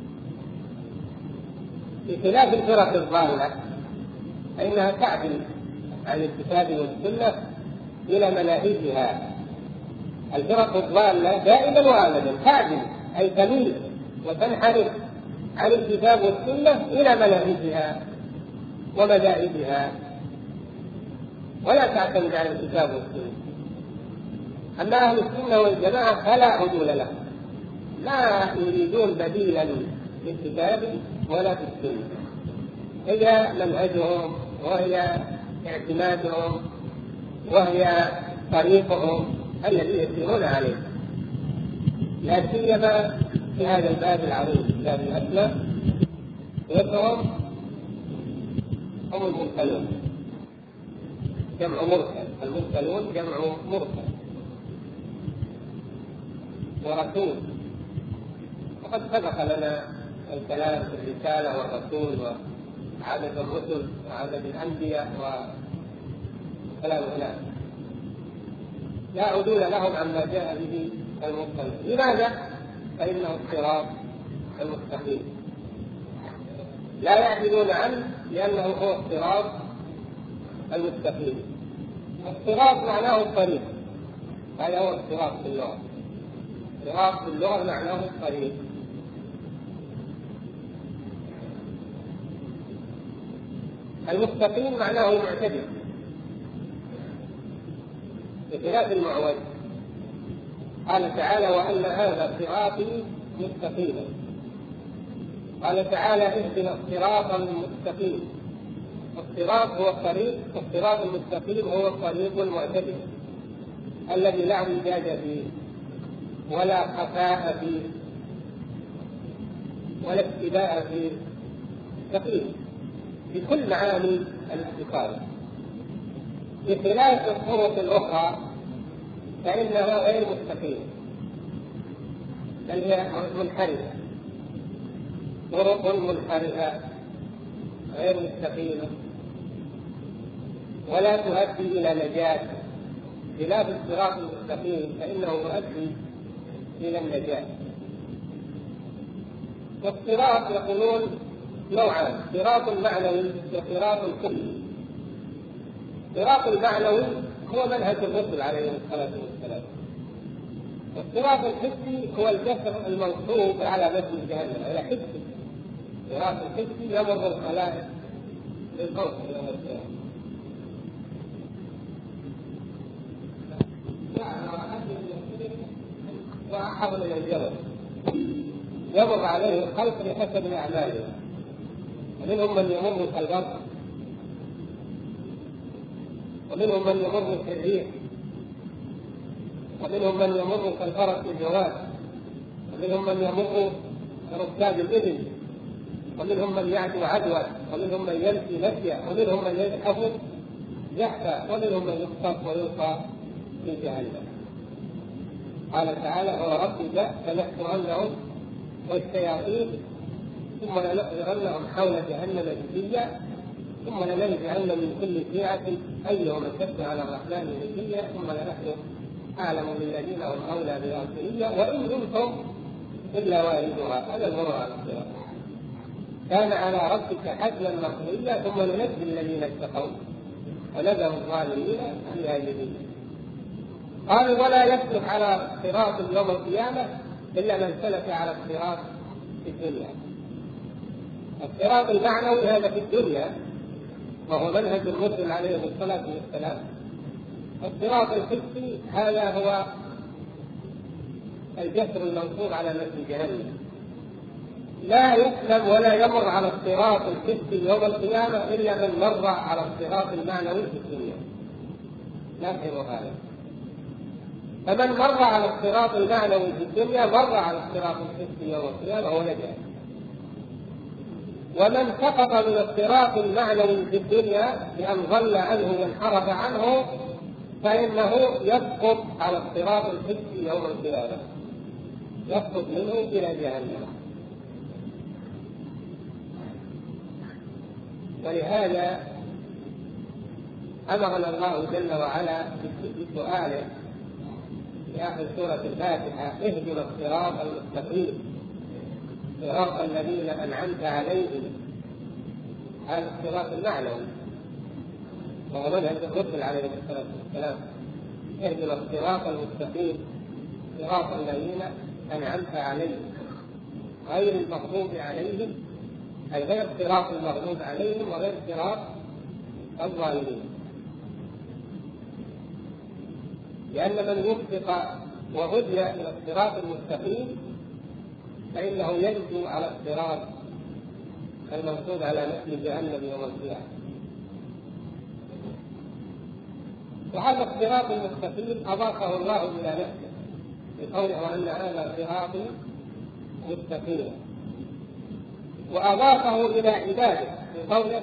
بخلاف الفرق الضالة فإنها تعدل عن الكتاب والسنة إلى مناهجها. الفرق الضالة دائما وأبدا تعدل، أي تميل وتنحرف عن الكتاب والسنة إلى مناهجها ومذاهبها، ولا تعتمد على الكتاب والسنة. أما أهل السنة والجماعة فلا عدول لهم، لا يريدون بديلا للكتاب ولا في السنة، هي منهجهم وهي اعتمادهم وهي طريقهم الذي يسيرون عليه، لا سيما في هذا الباب العظيم باب الأسماء، وهم المرسلون، جمع مرسل، المرسلون جمع مرسل ورسول. وقد سبق لنا الكلام في الرسالة والرسول وعدد الرسل وعدد الأنبياء وكلام هناك. لا عدول لهم عما جاء به المرسل. لماذا؟ فإنه الصراط المستقيم، لا يعدلون عنه لأنه هو الصراط المستقيم. الصراط معناه الطريق، هذا هو الصراط في اللغة. الصراط في اللغة معناه الطريق. المستقيم معناه المعتدل بخلاف المعوج. قال تعالى: وأن هذا صراطي مستقيما. قال تعالى: اهدنا الصراط المستقيم. الصراط هو الطريق، والصراط المستقيم هو الطريق المعتدل الذي لا اعوجاج فيه ولا خفاء فيه ولا ابتداء فيه، مستقيم بكل معاني الاستقامة. بخلاف الطرق الأخرى فإنها غير مستقيمة، بل هي منحرفة، طرق منحرفة غير مستقيمة ولا تؤدي إلى نجاة، خلاف الصراط المستقيم فإنه يؤدي إلى النجاة. والصراط يقولون نوعان: صراط معنوي وصراط حسي. الصراط المعنوي هو منهج الرسل عليهم الصلاة والسلام، والصراط الحسي هو الجسر المنصوب على متن جهنم، على حسي. الصراط الحسي يمر الخلائق بالموت يوم القيامة. وأحد من الجبل يمر عليه الخلق بحسب أعمالهم، ومنهم من يمر كالبرق، ومنهم من يمر كالريح، ومنهم من يمر كالفرس الجواد، ومنهم من يمر كركاب الإبل، ومنهم من يعدو عدوى، ومنهم من يمشي مشيا، ومنهم من يزحف زحفا، ومنهم من يخطف ويلقى في جهنم. قال تعالى: وربك لنحشرنهم والشياطين ثم لنحضرنهم حول جهنم جثيا ثم لننزعن من كل شيعة أيهم أشد على الرحمن جثيا ثم لنحن أعلم بالذين هم أولى بالأرسلية وإن منكم إلا واردها. هذا المرء على الصراط كان على ربك حتما مقضيا ثم ننجي الذين اتقوا ونذر الظالمين فيها جثيا. قالوا: ولا يسلك على صراط يوم القيامة إلا من سلك على الصراط في الدنيا. الصراط المعنوي هذا في الدنيا وهو منهج الرسل عليهم الصلاة والسلام. الصراط الحسي هذا هو الجسر المنصوب على متن جهنم. لا يسلم ولا يمر على الصراط الحسي يوم القيامة إلا من مر على الصراط المعنوي في الدنيا. لاحظوا هذا: فمن مر على الصراط المعنوي في الدنيا مر على الصراط الحسي يوم القيامة وهو نجا. ومن سقط من الصراط المعنوي في الدنيا بأن ضل عنه وانحرف عنه فإنه يسقط على الصراط الحسي يوم القيامة، يسقط منه إلى جهنم. ولهذا أمرنا الله جل وعلا بسؤاله في آخر سورة الفاتحة: اهدنا الصراط المستقيم صراط الذين أنعمت عليهم. هذا الصراط المعنوي وهو منهج الرسل عليهم الصلاة والسلام. اهدنا الصراط المستقيم صراط الذين أنعمت عليهم غير المغضوب عليهم، أي غير صراط المغضوب عليهم وغير صراط الظالمين. لأن من وفق وهدي إلى الصراط المستقيم فإنه ينجو على الصراط المنصوب على متن جهنم يوم القيامة. وهذا الصراط المستقيم أضافه الله إلى نفسه بقوله: وأن هذا صراطي مستقيما، وأضافه إلى عباده بقوله: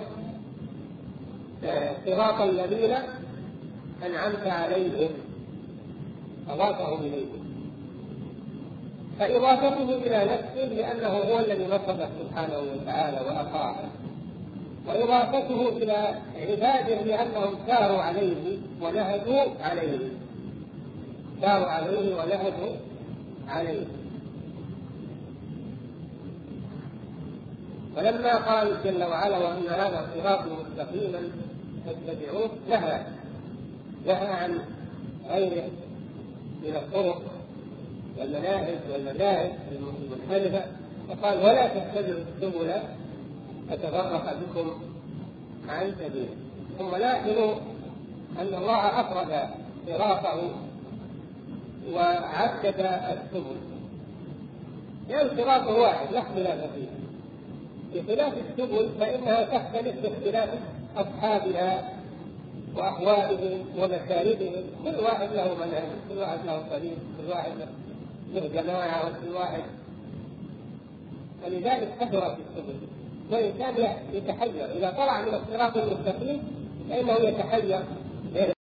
صراط الذين أنعمت عليهم، أضافه إليهم. فإضافته إلى نفسه لأنه هو الذي نصبه سبحانه وتعالى وأطاعه، وإضافته إلى عباده لأنهم ساروا عليه ونهجوا عليه، ساروا عليه ونهجوا عليه. ولما قال جل وعلا: وأن هذا صراط مستقيما فاتبعوه، نهى عن غيره من الطرق والمناهج والمذاهب المنحرفة، فقال: ولا تتبعوا السبل فتفرق بكم عن سبيله. ثم لاحظوا أن الله أفرد صراطه وعدد السبل، لأن صراط واحد لا اختلاف فيه، بخلاف السبل فإنها تختلف باختلاف أصحابها وأحوالهم ومسالكهم. كل واحد له منهج، كل واحد له طريق، كل واحد له جماعة، وكل واحد. ولذلك كثرت السبل، والإنسان يتحير إذا طلع من الصراط المستقيم فإنه يتحير غير